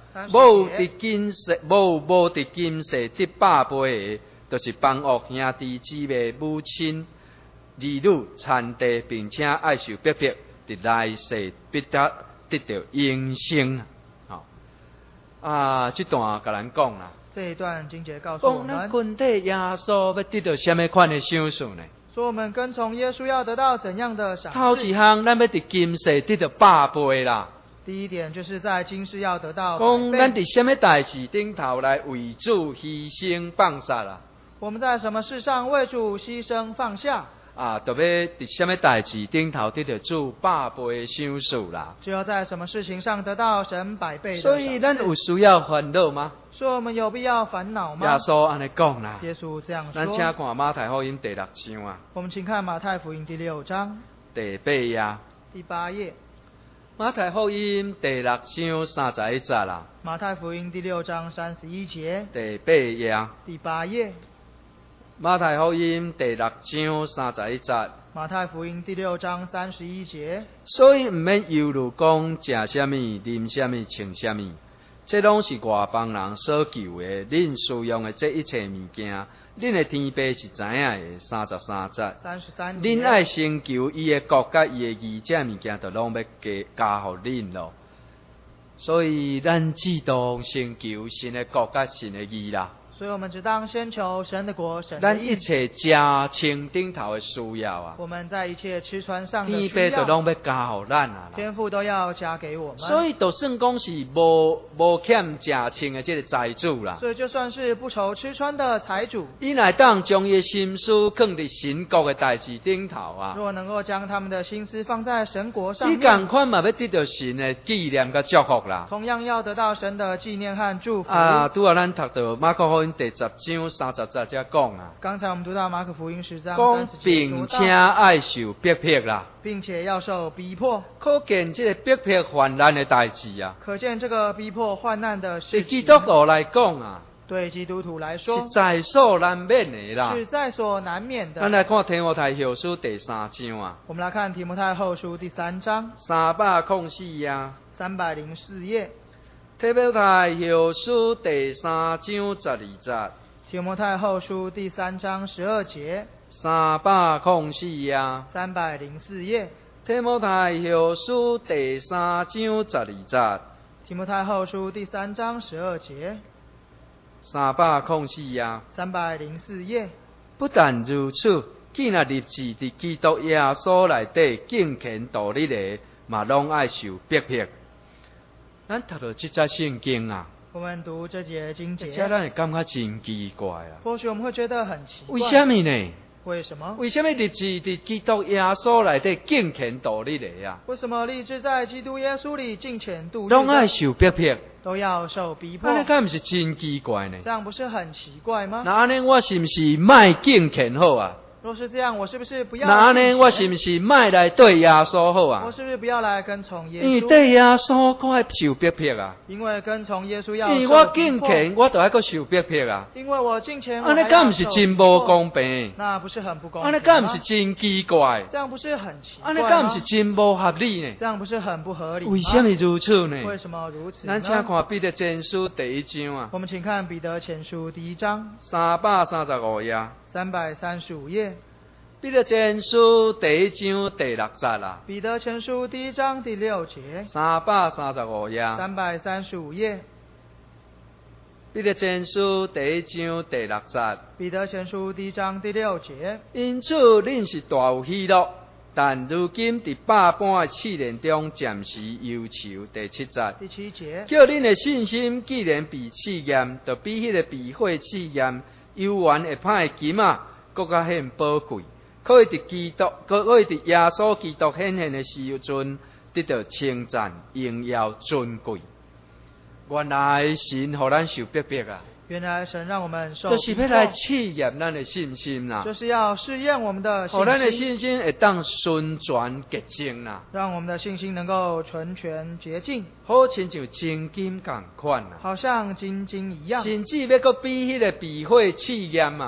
无伫今世，无无伫今世得百倍的，就是帮恶兄弟姊妹、母亲、儿女、残地，并且爱受逼迫，伫来世必得得到永生。好、哦、啊，这段甲咱讲啦。 这一段经节告诉我讲咱们， 跟对耶稣要得到什么款的赏赐呢？ 说我们跟从耶稣要得到怎样的赏头赐？ 一项，咱要伫今世得到百倍啦。 第一点就是在今世要得到讲百倍。 咱伫什么代志顶头来为主牺牲放下啦？ 我们在什么事上为主牺牲放下？ 啊，特别伫什么代志顶头得到主百倍的赏赐啦？ 只有在什么事情上得到神百倍的赏赐。 所以咱有需要烦恼吗？ 说我们有必要烦恼吗？ 耶稣安尼讲啦。 耶稣这样说。 咱请看马太福音第六章啊。 我们请看马太福音第六章第八页。 第八页。 马太福音第六章三十一节啦。 马太福音第六章三十一节。 第八页。 第八页。 马太福音第六章三十一节。 马太福音第六章三十一节。 所以唔免忧虑，讲食什么、啉什么、穿什么，这拢是外邦人所求的。恁需用的这一切物件，恁的天父是知影的。三十三节。 三十三节。 恁爱先求伊的国甲伊的义，这物件就拢要加加互恁咯。所以咱只当先求神的国甲神的义啦。 所以我们只当先求神的国、神的咱一义。 切家清顶头的需要啊， 我们在一切吃穿上的天需要， 父就拢要加互咱啊啦。 天父都要加给我们。 所以，就算讲是无无欠食穿的这个财主啦， 所以就算是不愁吃穿的财主， 伊乃当将伊的心思放伫神国的代志顶头啊。 若能够将他们的心思放在神国上伊面， 共款嘛要得到神的纪念甲祝福啦。 同样要得到神的纪念和祝福。 啊，拄啊，咱读到马可福音第十章三十节才讲啊， 刚才我们读到马可福音十章讲三十节， 并且爱受逼迫啦， 并且要受逼迫， 可见这个逼迫患难的代志啊。 可见这个逼迫患难的事对基情， 督徒来讲啊， 对基督徒来说是在所难免的啦。 是在所难免的。 咱来看提摩太后书第三章啊， 我们来看提摩太后书第三章三百零四页。 三百零四页。 提摩太后书第三章十二节。 提摩太后书第三章十二节。 三百零四页。 三百零四页。 提摩太后书第三章十二节。 提摩太后书第三章十二节。 三百零四页。 三百零四页。 不但如此，既然立志伫基督耶稣内底敬虔度日的，嘛拢爱受逼迫。咱读到这节圣经啊， 我们读这节经节， 而且咱会感觉真奇怪啊。 或许我们会觉得很奇怪， 为什么呢？ 为什么？ 为什么立志伫基督耶稣内底敬虔度日的啊？ 为什么立志在基督耶稣里敬虔度日拢爱的受逼迫， 都要受逼迫？ 安尼敢毋是真奇怪呢？ 这样不是很奇怪吗？ 那安尼我是毋是卖敬虔好啊？ 若是这样，我是不是不要？ 那安尼我是毋是卖来对耶稣好我啊？ 是不是不要来跟从耶因为稣？ 对耶稣我爱受逼迫啊， 因为跟从耶稣要因为我受逼迫， 敬虔，我就爱搁受逼迫啊。 因为我敬虔， 安尼敢毋是真无公平？ 那不是很不公平吗？ 安尼敢毋是真奇怪？ 这样不是很奇怪安吗？ 尼敢毋是真无合理呢？ 这样不是很不合理吗？ 为什么如此呢？ 为什么如此呢？ 咱请看彼得前书第一章啊， 我们请看彼得前书第一章三百三十五页。 三百三十五页。 彼得前书第一章第六节啦， 彼得前书第一章第六节。 三百三十五页。 三百三十五页。 彼得前书第一章第六节。 彼得前书第一章第六节。 因此，恁是大有喜乐，但如今伫百般的试炼中，暂时忧愁。第七节。 第七节。 叫恁的信心既然被试验，就比迄个被火试验幽原会歹的金啊，更较显宝贵。可以伫基督，可以伫耶稣基督显现的时阵，得到称赞、荣耀、尊贵。原来神互咱受逼迫啊， 原来神让我们受就是要来试验咱的信心啦， 就是要试验我们的信互咱的心， 信心会当顺全洁净啦， 让我们的信心能够纯全洁净， 好亲像真金共款啦。 好像金晶一样。 甚至要搁比迄个被火试验啊，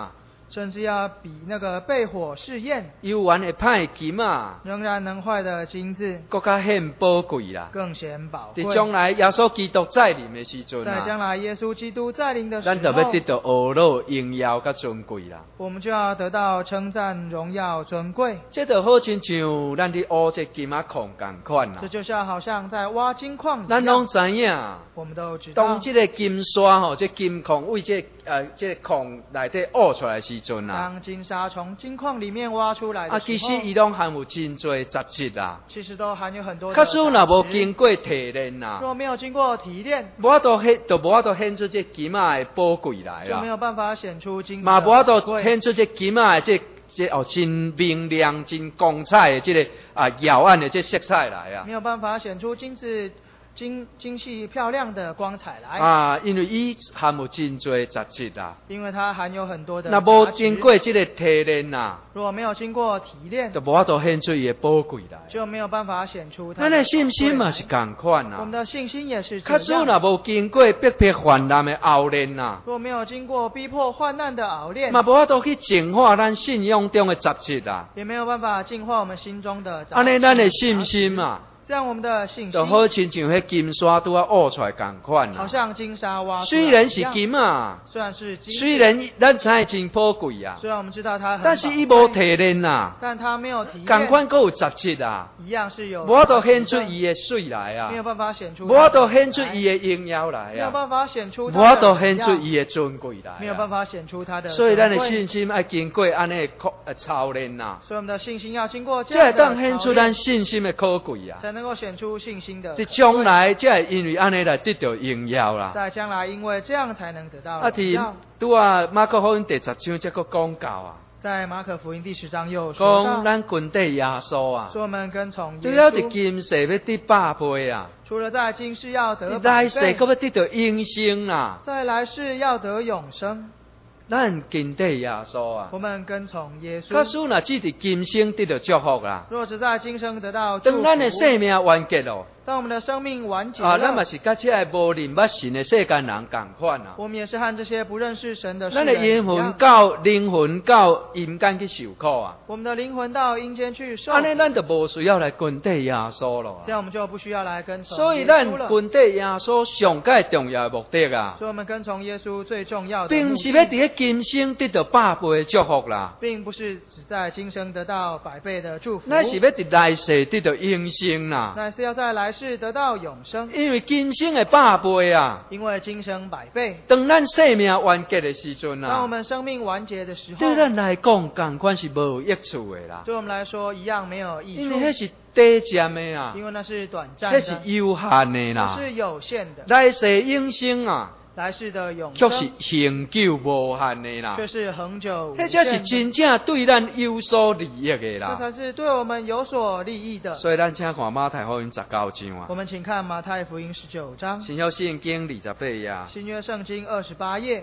甚至要比那个被火试验犹原会歹的金啊， 仍然能坏的金子更较显宝贵啦。 更显宝贵。 伫将来耶稣基督再临的时阵在将啊， 来耶稣基督再临的时咱就要得候， 到懊恼、荣耀甲尊贵啦。 我们就要得到称赞、荣耀、尊贵。 这就好亲像咱伫挖这金仔矿共款啦这。就像好像在挖金矿一咱拢样， 知影， 我们都知道当，这个金沙吼，这金矿为这呃这个矿内底挖出来的时阵啊， 当金沙从金矿里面挖出来啊的时候， 其实伊拢含有真多杂质啦。 其实都含有很多的假使若无杂质经过提炼啦， 若没有经过提炼， 无法度显，就无法度显出这金仔的宝贵来就没啦。 有办法显出金子嘛无法度的宝贵， 显出这金仔的这这哦真明亮、真光彩的这个啊耀眼的这色彩来啊没。有办法显出金子精精细漂亮的光彩来， 啊，因为伊含有真多杂质啦。 因为它含有很多的若无杂质经过这个提炼啦， 如果没有经过提炼就，无法度显出伊的宝贵来。 就没有办法显出它咱的信的宝贵心嘛来是共款我们啦。 的信心也是这假使若样。 无经过逼迫患难的熬炼啦， 若没有经过逼迫患难的熬炼， 嘛无法度去净化咱信仰中的杂质啦。 也没有办法净化我们心中的杂安尼，咱的杂信质心啊， 这样我们的信就心好亲像迄金沙拄啊挖出来共款啦。 好像金沙挖出来虽然是一样， 金啊， 虽然是金子， 虽然咱知影真宝贵啊， 虽然我们知道它很但是伊宝贵无提炼啦， 但它没有提共炼， 款佫有杂质啊， 一样是有无法度显出杂质的伊的水来啊没，有办法显出， 无法度显出伊的荣耀来啊， 没有办法显出， 无法度显出，伊的尊贵来啊， 没有办法显出它的， 所以咱的信，心要经过安尼的呃操练呐， 所以我们的信心要经过这才会样的当显出操练咱信心的可贵啊。 才能够显出信心的可伫贵， 将来才会因为安尼来得到荣耀啦。 在将来因为这样才能得到啊，伫荣耀。 拄啊马可福音第十章才个讲到啊， 在马可福音第十章又说到， 讲咱跟对耶稣啊， 说我们跟从耶除了伫稣， 今世要得百倍啊， 除了在今世要得百倍来世搁要得到永生啦。 在来世要得永生。 咱跟对耶稣啊， 我们跟从耶假稣， 使若只伫今生得到祝福啦， 若只在今生得到祝福， 当咱的生命完结咯， 当我们的生命完结啊，咱嘛了， 是甲这个无认捌神的世间人共款啊。 我们也是和这些不认识神的世咱的人一灵魂样， 到灵魂到阴间去受苦啊， 我们的灵魂到阴间去受苦， 安尼咱就无需要来跟对耶稣咯这。样我们就不需要来跟从所以耶稣了。 咱跟对耶稣上界重要的目的啊， 所以我们跟从耶稣最重要的目并的， 是要伫咧今生得到百倍的祝福啦， 并不是只在今生得到百倍的祝福， 那是要伫来世得到永生啦。 乃是要在来世得到永生。 因为今生的百倍啊， 因为今生百倍， 当咱生命完结的时阵当我啊， 们生命完结的时候， 对咱来讲，共款是无益处的啦。 对我们来说一样没有益因为迄处， 是短暂的啊， 因为那是短暂迄是的， 有限的那啦。 是有限的。 来世永生啊， 来世的永却是生恒久无限的啦。 却是恒久无迄限的， 才是真正对咱有所利益的这啦。 才是对我们有所利益的。 所以咱请看马太福音十九章啊我，们请看马太福音十九章， 新约圣经二十八页。 新约圣经二十八页，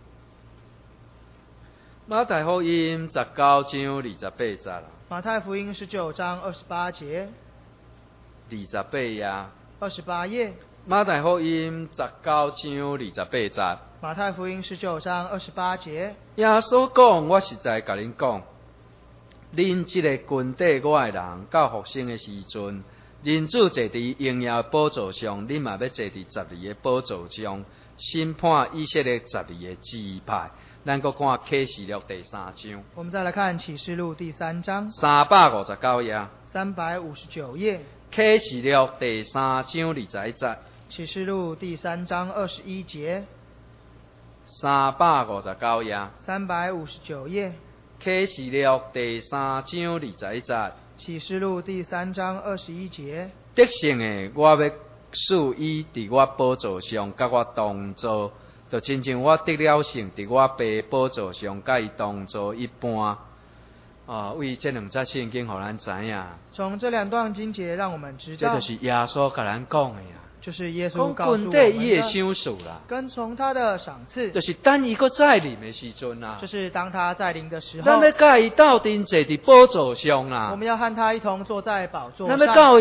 马太福音十九章二十八节啦， 马太福音十九章二十八节， 二十八页。 二十八页， 马太福音十九章二十八节。 马太福音十九章二十八节， 耶稣讲：“我实在甲恁讲，恁即个群底我的人到复生的时阵，人子坐伫荣耀的宝座上，恁嘛要坐伫十二个宝座上，审判以色列十二个支派。”咱搁看启示录第三章， 我们再来看启示录第三章三百五十九页。 三百五十九页， 启示录第三章二十一节， 启示录第三章二十一节， 三百五十九页。 三百五十九页， 启示录第三章二十一节， 启示录第三章二十一节， 得胜的，我要使伊伫我宝座上，甲我同坐，就亲像我得了胜，伫我爸宝座上，甲伊同坐一般。啊，为这两节圣经，互咱知影， 从这两段经节让我们知道， 这就是耶稣甲咱讲的呀。 就是耶稣讲告诉我们群底伊的的， 享受啦， 跟从他的赏赐就，是等伊搁再临的时阵啊就，是当他在临的时候咱，要甲伊斗阵坐伫宝座上我啦， 们要和他一同坐在宝座咱要上， 到伊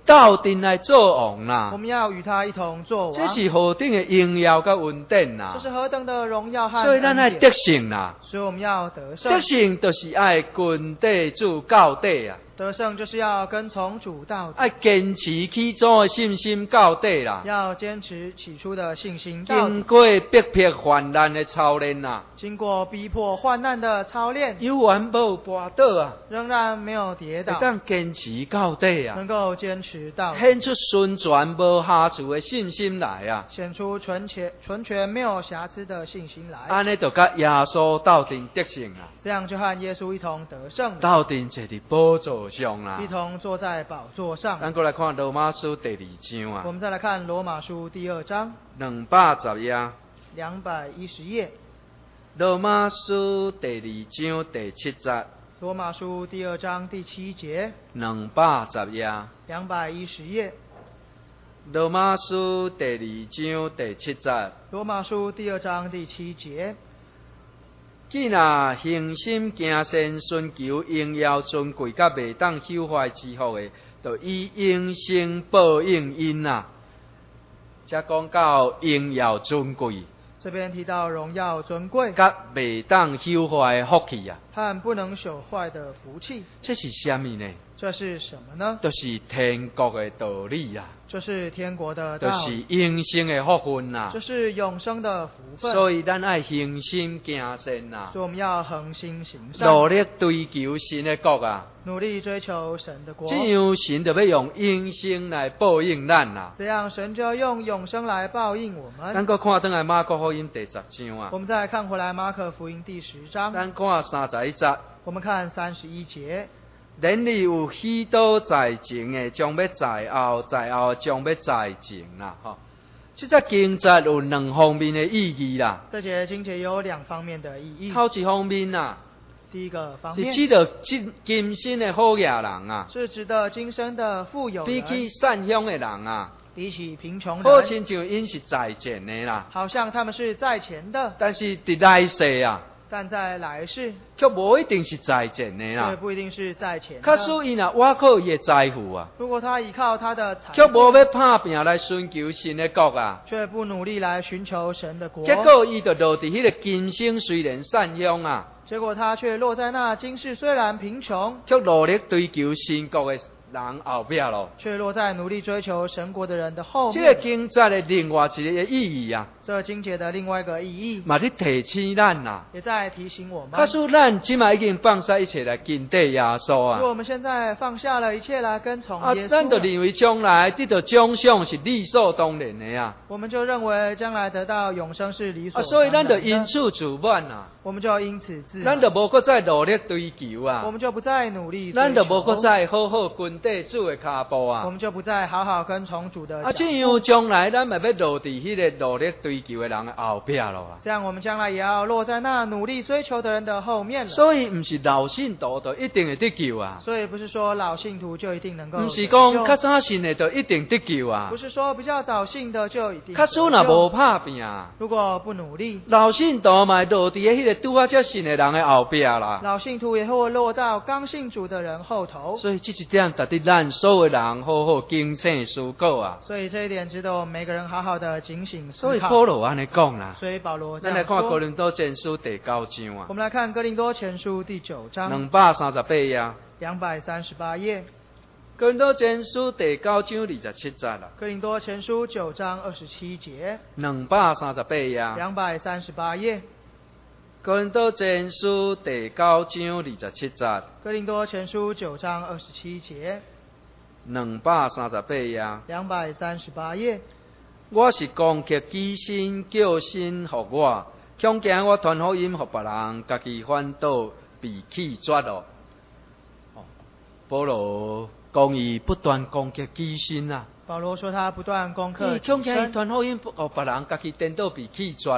斗阵来做王啦我。们要与他一同作王。 这是何等的荣耀甲恩典啦这！是何等的荣耀和所以咱爱恩典得胜啦， 所以我们要得胜。 得胜就是爱跟地主到底啊， 得胜就是要跟从主到底， 爱坚持起初的信心到底啦。 要坚持起初的信心到底。 经过逼迫患难的操练啊， 经过逼迫患难的操练， 有完无跌倒啊， 仍然没有跌倒会，当坚持到底啊能，够坚持到底， 显出纯全无瑕疵的信心来啊。 显出纯全纯全没有瑕疵的信心来。 安尼就甲耶稣斗阵得胜啊， 这样就和耶稣一同得胜了， 斗阵坐伫宝座上啦一。同坐在宝座上。 咱过来看罗马书第二章啊， 我们再来看罗马书第二章两百十页。 两百一十页。 罗马书第二章第七节， 罗马书第二章第七节， 两百十页。 两百一十页。 罗马书第二章第七节， 罗马书第二章第七节。 既若恒心行善，寻求荣耀尊贵，甲未当朽坏之福的，就以永生报应因啊。才讲到荣耀尊贵， 这边提到荣耀尊贵， 甲未当朽坏的福气啊， 和不能朽坏的福气， 这是什么呢？ 这是什么呢？ 就是天国的道理啊， 这是天国的就道理， 是永生的福分啊这。是永生的福分。 所以咱爱恒心行善啊， 所以我们要恒心行善， 努力追求神的国啊。 努力追求神的国。 这样神就要用永生来报应咱啊。 这样神就要用永生来报应我们。 咱搁看倒来马可福音第十章啊我，们再来看回来马可福音第十章， 咱看三十一节。 我们看三十一节。 然而有许多在前的，将要在后；在后将要在前啦。吼，这只经节有两方面的意义啦。 这节经节有两方面的意义。 头一方面啊， 第一个方面是指着今今生的好野人啊， 是指的今生的富有比人， 起善乡的人啊， 比起贫穷好人， 亲像因是在前的啦。 好像他们是在前的， 但是伫来世啊， 但在来世却无一定是在前的却啦。 不一定是在前假使的。 伊若挖靠伊的财富啊， 如果他依靠他的财却无富， 要拍拼来寻求神的国啊， 却不努力来寻求神的国， 结果伊就落伫迄个今生虽然善乡啊， 结果他却落在那今世虽然贫穷， 却努力追求神国的人后壁咯。 却落在努力追求神国的人的后这个面。 经节的另外一个意义啊， 这经节的另外一个意义， 嘛咧提醒咱呐。 也在提醒我们， 假使咱即马已经放下一切来跟对耶稣如果啊， 我们现在放下了一切来跟从啊， 耶咱就稣了， 认为将来得到奖赏是理所当然的啊， 我们就认为将来得到永生是理所啊， 当然的， 所以咱就因此自满啊， 我们就因此自咱就无搁再努力追求我啊， 们就不再努力追求， 咱就无搁再好好跟对主的脚步我啊。 们就不再好好跟从主的啊， 脚这样将来咱咪要落伫迄个努力追求的人的后壁咯啊。 这样我们将来也要落在那努力追求的人的后面了。 所以毋是老信徒就一定会得救啊， 所以不是说老信徒就一定能够毋是得救讲较早信的就一定得救啊不。是说比较早信的就一定较得救早若无拍拼， 如果不努力， 老信徒嘛会落伫迄个拄啊才信的人的后壁啦。 老信徒也会落到刚信主的人后头。 所以这一点，值得咱所有人好好警醒思考啊。 所以这一点值得我们每个人好好的警醒思考。 所以保罗安尼讲啦， 所以保罗这咱样说来看哥林多前书第九章啊我，们来看哥林多前书第九章两百三十八页。 两百三十八页。 哥林多前书第九章二十七节啦， 哥林多前书九章二十七节。 两百三十八页。 两百三十八页。 哥林多前书第九章二十七节， 哥林多前书九章二十七节。 两百三十八页。 两百三十八页。 我是攻击己身，叫身互我，恐惊我传福音互别人，家己反倒被弃绝咯。哦，保罗讲伊不断攻击己身啊， 保罗说他不断攻克己伊恐惊伊身， 传福音互别人，家己颠倒被弃绝啦。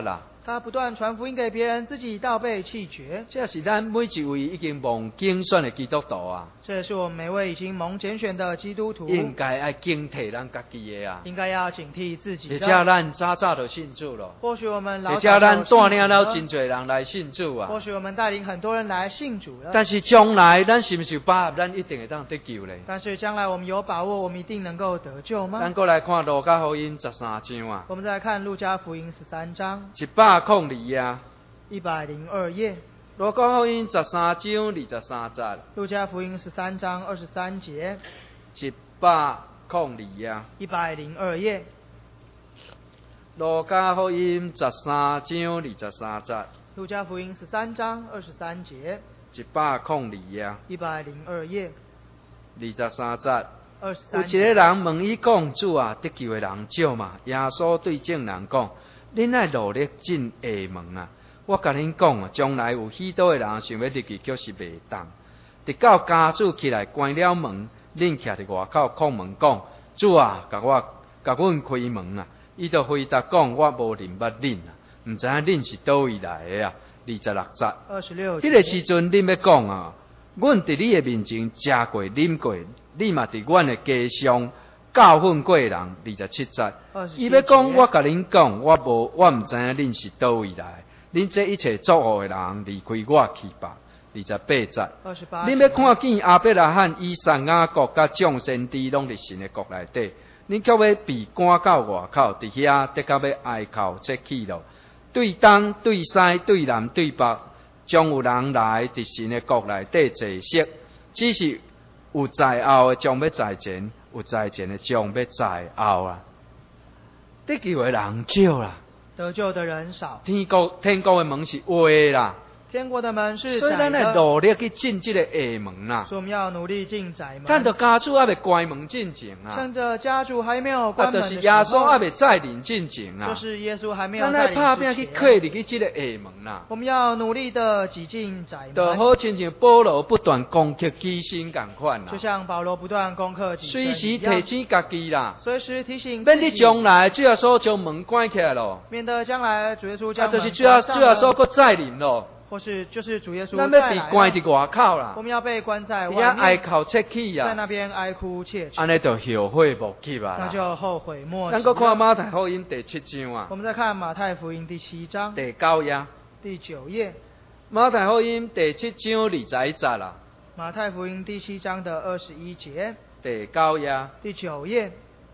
他不断传福音给别人，自己倒被弃绝。 这是咱每一位已经蒙拣选的基督徒啊， 这也是我们每位已经蒙拣选的基督徒应该要警惕咱家己的啊。 应该要警惕自己而且的。 咱早早就信主了， 或许我们老而且咱带早就领了信主真侪人来信主啊。 或许我们带领很多人来信主了。 但是将来咱是不是有把握咱一定会当得救咧？ 但是将来我们有把握，我们一定能够得救吗？ 咱过来看路加福音十三章啊， 我们再来看路加福音十三章一百空二啊。 一百零二页。 路加福音十三章二十三节， 路加福音十三章二十三节。 一百空二啊。 一百零二页。 路加福音十三章二十三节， 路加福音十三章二十三节。 一百空二啊。 一百零二页。 二十三节。 二十有三一个人问伊讲：主啊，得救的人少嘛？耶稣对众人讲：恁爱努力进下门啊！我甲恁讲啊，将来有许多的人想要入去，却是袂当。直到家主起来关了门，恁徛伫外口叩门讲：主啊，甲我甲阮开门啊！伊就回答讲：我无认捌恁啊，毋知影恁是倒位来的啊？二十六节。 二十六节。 迄个时阵，恁要讲啊，阮伫你的面前食过、啉过，你嘛伫阮的家上教训过的人。二十七节。伊要讲，我甲恁讲，我无，我毋知影恁是倒位来。恁这一切作恶的人，离开我去吧。二十八节。 二十八。 恁要看见亚伯拉罕、以撒、雅各甲众先知拢伫神的国内底，恁却要被赶到外口，伫遐得到要哀哭切齿咯。对东、对西、对南、对北，将有人来伫神的国内底坐息。只是有在后的将要在前，有在前的将要在后啊。得救的人少啦。 得救的人少， 天国天国的门是歪的啦， 天国的门是所以咱窄的， 要努力去进这个下门啦。 所以我们要努力进窄门。 趁着家主还未关门进前啊， 趁着家主还没有关啊， 门的时候， 就是耶稣还未再临进前啊， 就是耶稣还没有咱来带领拍拼去之前跨入去这个下门啦。 我们要努力的挤进窄就门， 好亲像保罗不断攻击己身共款啦就，像保罗不断攻克己身随时一样提醒家己啦， 随时提醒免你自己， 将来主耶稣将门关起来咯， 免得将来主耶稣啊， 将门就是主耶关上主耶稣了， 搁再临咯， 或是就是主耶稣咱再来了要被关伫外口啦我，们要被关在伫遐外面， 哀哭切齿在啊， 那边哀哭切齿， 安尼就后悔莫及啊啦。 那就后悔莫及咱搁看了。 马太福音第七章啊我，们再看马太福音第七章第九页。 第九页， 马太福音第七章二十一节啦， 马太福音第七章的二十一节， 第九页。 第九页，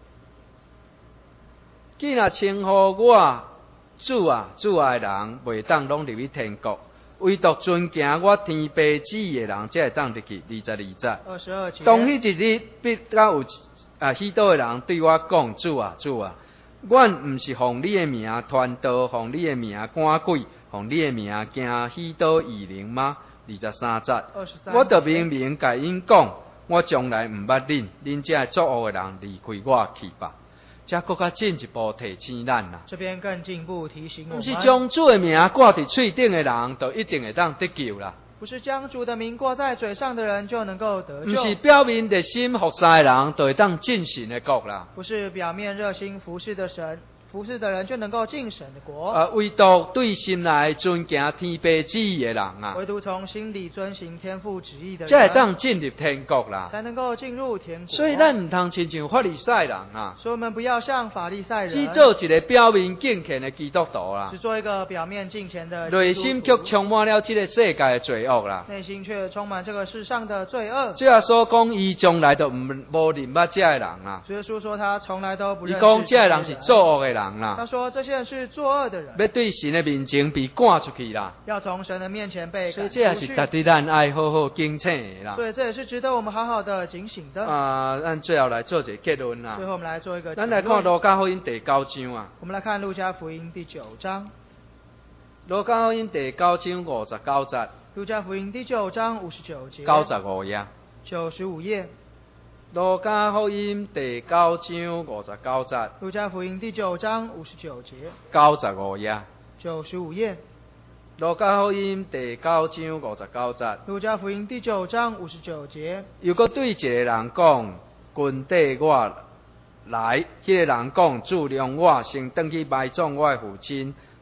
既若称呼我主啊主啊的人，袂当拢入去天国，唯独遵行我天父旨意的人，才会当入去。二十二节。 二十二节。 当迄一日，必甲有啊许多的人对我讲：主啊主啊，阮毋是奉你的名传道，奉你的名赶鬼，奉你的名行许多异能吗？二十三节。 二十三。 我就明明甲因讲，我从来毋捌恁，恁这作恶的人离开我去吧。这搁较进一步提醒咱啦， 这边更进一步提醒我们， 毋是将主的名挂伫喙顶的人，就一定会当得救啦。 不是将主的名挂在嘴上的人就能够得毋救， 是表面热心服侍的人，就会当进神的国啦。 不是表面热心服侍的神服侍的人就能够进神的国， 啊，唯独对心内遵行天父旨意的人啊， 唯独从心里遵行天父旨意的人， 才会当进入天国啦。 才能够进入天国。 所以咱毋通亲像法利赛人啊， 所以我们不要像法利赛人， 只做一个表面敬虔的基督徒啦只，做一个表面敬虔的基督徒， 内心却充满了这个世界的罪恶啦。 内心却充满这个世上的罪恶。 这样说讲，伊从来都毋无认捌这个人啦。 主耶稣说他从来都不伊认识讲这个人些是作恶的人他啦， 说这些人是作恶的人， 要对神的面前被赶出去啦。 要从神的面前被赶出所以这也是去。 值得咱爱好好警醒的啦。 对，这也是值得我们好好的警醒的。 啊，咱最后来做一个结论啦最。后我们来做一个结咱论。 来看路加福音第九章啊， 我们来看路加福音第九章。 路加福音第九章五十九节， 路加福音第九章五十九节。 九十五页。 九十五页。 路加福音第九章五十九节， 路加福音第九章五十九节。 九十五页。 九十五页。 路加福音第九章五十九节， 路加福音第九章五十九节。 又搁对一个人讲：君底我来。迄、那个人讲：主量我先转去埋葬我的父亲。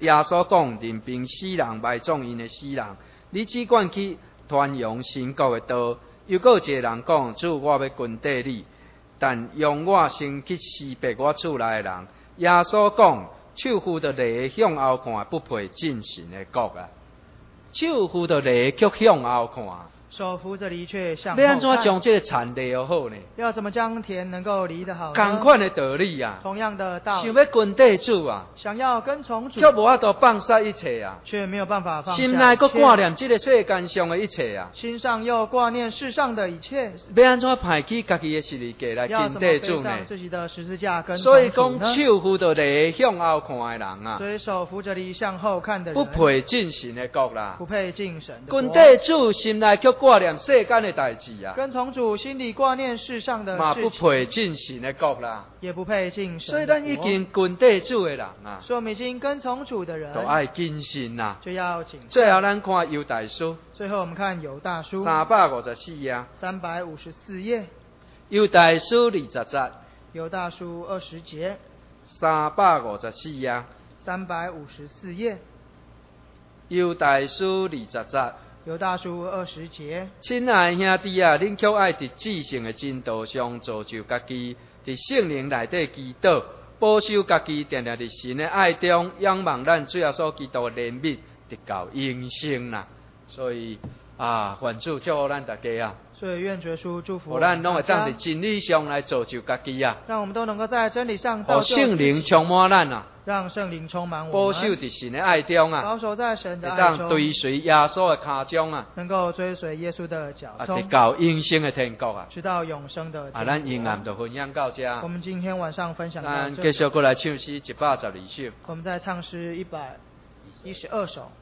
耶稣讲：任凭死人埋葬因的死人，你只管去传扬神国的道。又有一个人讲：主，我要跟缀你，但用我先去识别我厝内的人。耶稣讲：手扶着犁向后看，不配进神的国啊！手扶着犁却向后看。 手扶着犁却向后要安怎看。 将这个田犁好呢？ 要怎么将田能够犁得好呢？ 同款的道理啊！ 同样的道理， 想要跟缀主啊， 想要跟从主， 却无法度放下一切啊！ 却没有办法放下一切。 心内阁挂念这个世间上的一切啊！ 心上又挂念世上的一切。 要安怎排起家己的十字架来跟缀主呢？ 要怎么背上自己的十字架跟从主呢？ 所以讲，手扶着犁向后看的人啊， 所以手扶着犁向后看的人， 不配进神的国啦， 不配进神的国。 跟缀主心内却挂念世间的代志啊， 跟从主心里挂念世上的嘛不事情， 配进神的国啦。 也不配进神的国。 所以咱已经跟缀主的人啊， 所以我们已经跟从主的人， 都爱谨慎啦。 就要谨慎。 最后咱看犹大书， 最后我们看犹大书三百五十四页， 三百五十四页， 犹大书二十节， 犹大书二十节， 三百五十四页， 三百五十四页， 犹大书二十节。 犹大书二十节， 亲爱的兄弟啊，恁却爱伫至圣的真道上造就家己，伫圣灵内底祈祷，保守家己，定定伫神的爱中，仰望咱主耶稣基督的怜悯，直到永生啦。所以啊，愿主祝福咱大家啊！ 所以愿主书祝福我咱拢会当伫真理上来造就家己啊！ 让我们都能够在真理上造让就圣灵充满咱啊！ 让圣灵充满我们， 保守伫神的爱中啊！ 保守在神的会爱中， 当追随耶稣的脚踪啊！ 能够追随耶稣的脚啊， 踪， 直到永生的天国啊！ 直到永生的天国。 啊，咱因暗就分享到这。 我们今天晚上分享到咱这里， 继续过来唱诗一百十二首。 我们再唱诗一百一十二首。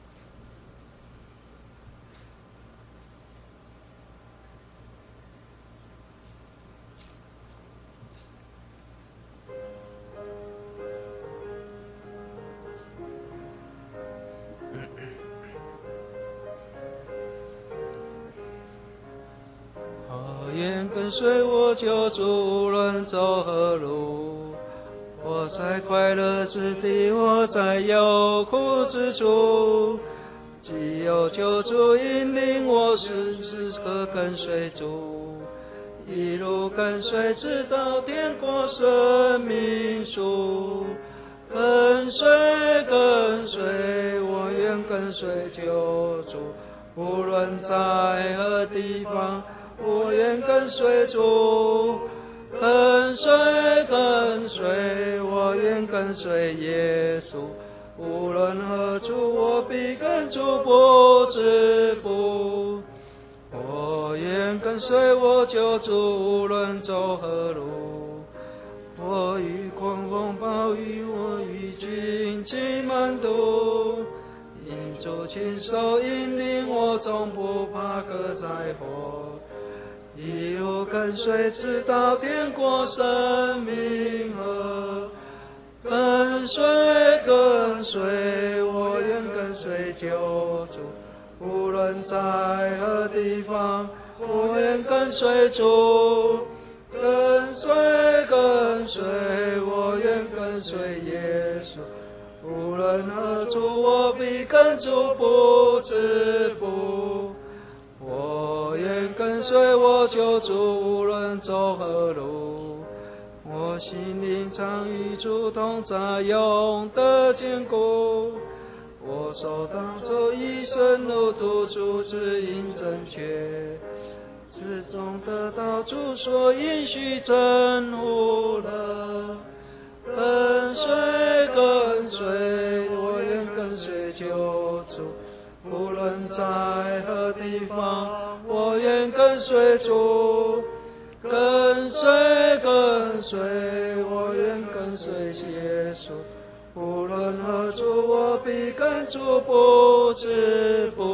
愿跟随我救主，无论走何路。我在快乐之地，我在忧苦之处。既有救主引领我，时时刻跟随主，一路跟随直到天国生命树。跟随跟随，我愿跟随救主，无论在何地方。我愿跟随主，跟随跟随，我愿跟随耶稣。无论何处，我必跟主不止步。我愿跟随我救主，无论走何路。我遇狂风暴雨，我与荆棘满途。因主亲手引领我，总不怕各灾祸。一路跟随，直到天国生命河。跟随跟随，我愿跟随救主，无论在何地方，我愿跟随主。跟随跟随，我愿跟随耶稣，无论何处，我必跟主不止步。我愿跟随我救主，无论走何路。我心灵常与主同在，永得坚固。我手当作一生路途，主指引正确，始终得到主所应许，真无了。跟随跟随，我愿跟随救主。无论在何地方，我愿跟随主。跟随跟随，我愿跟随耶稣。无论何处，我必跟主不止步。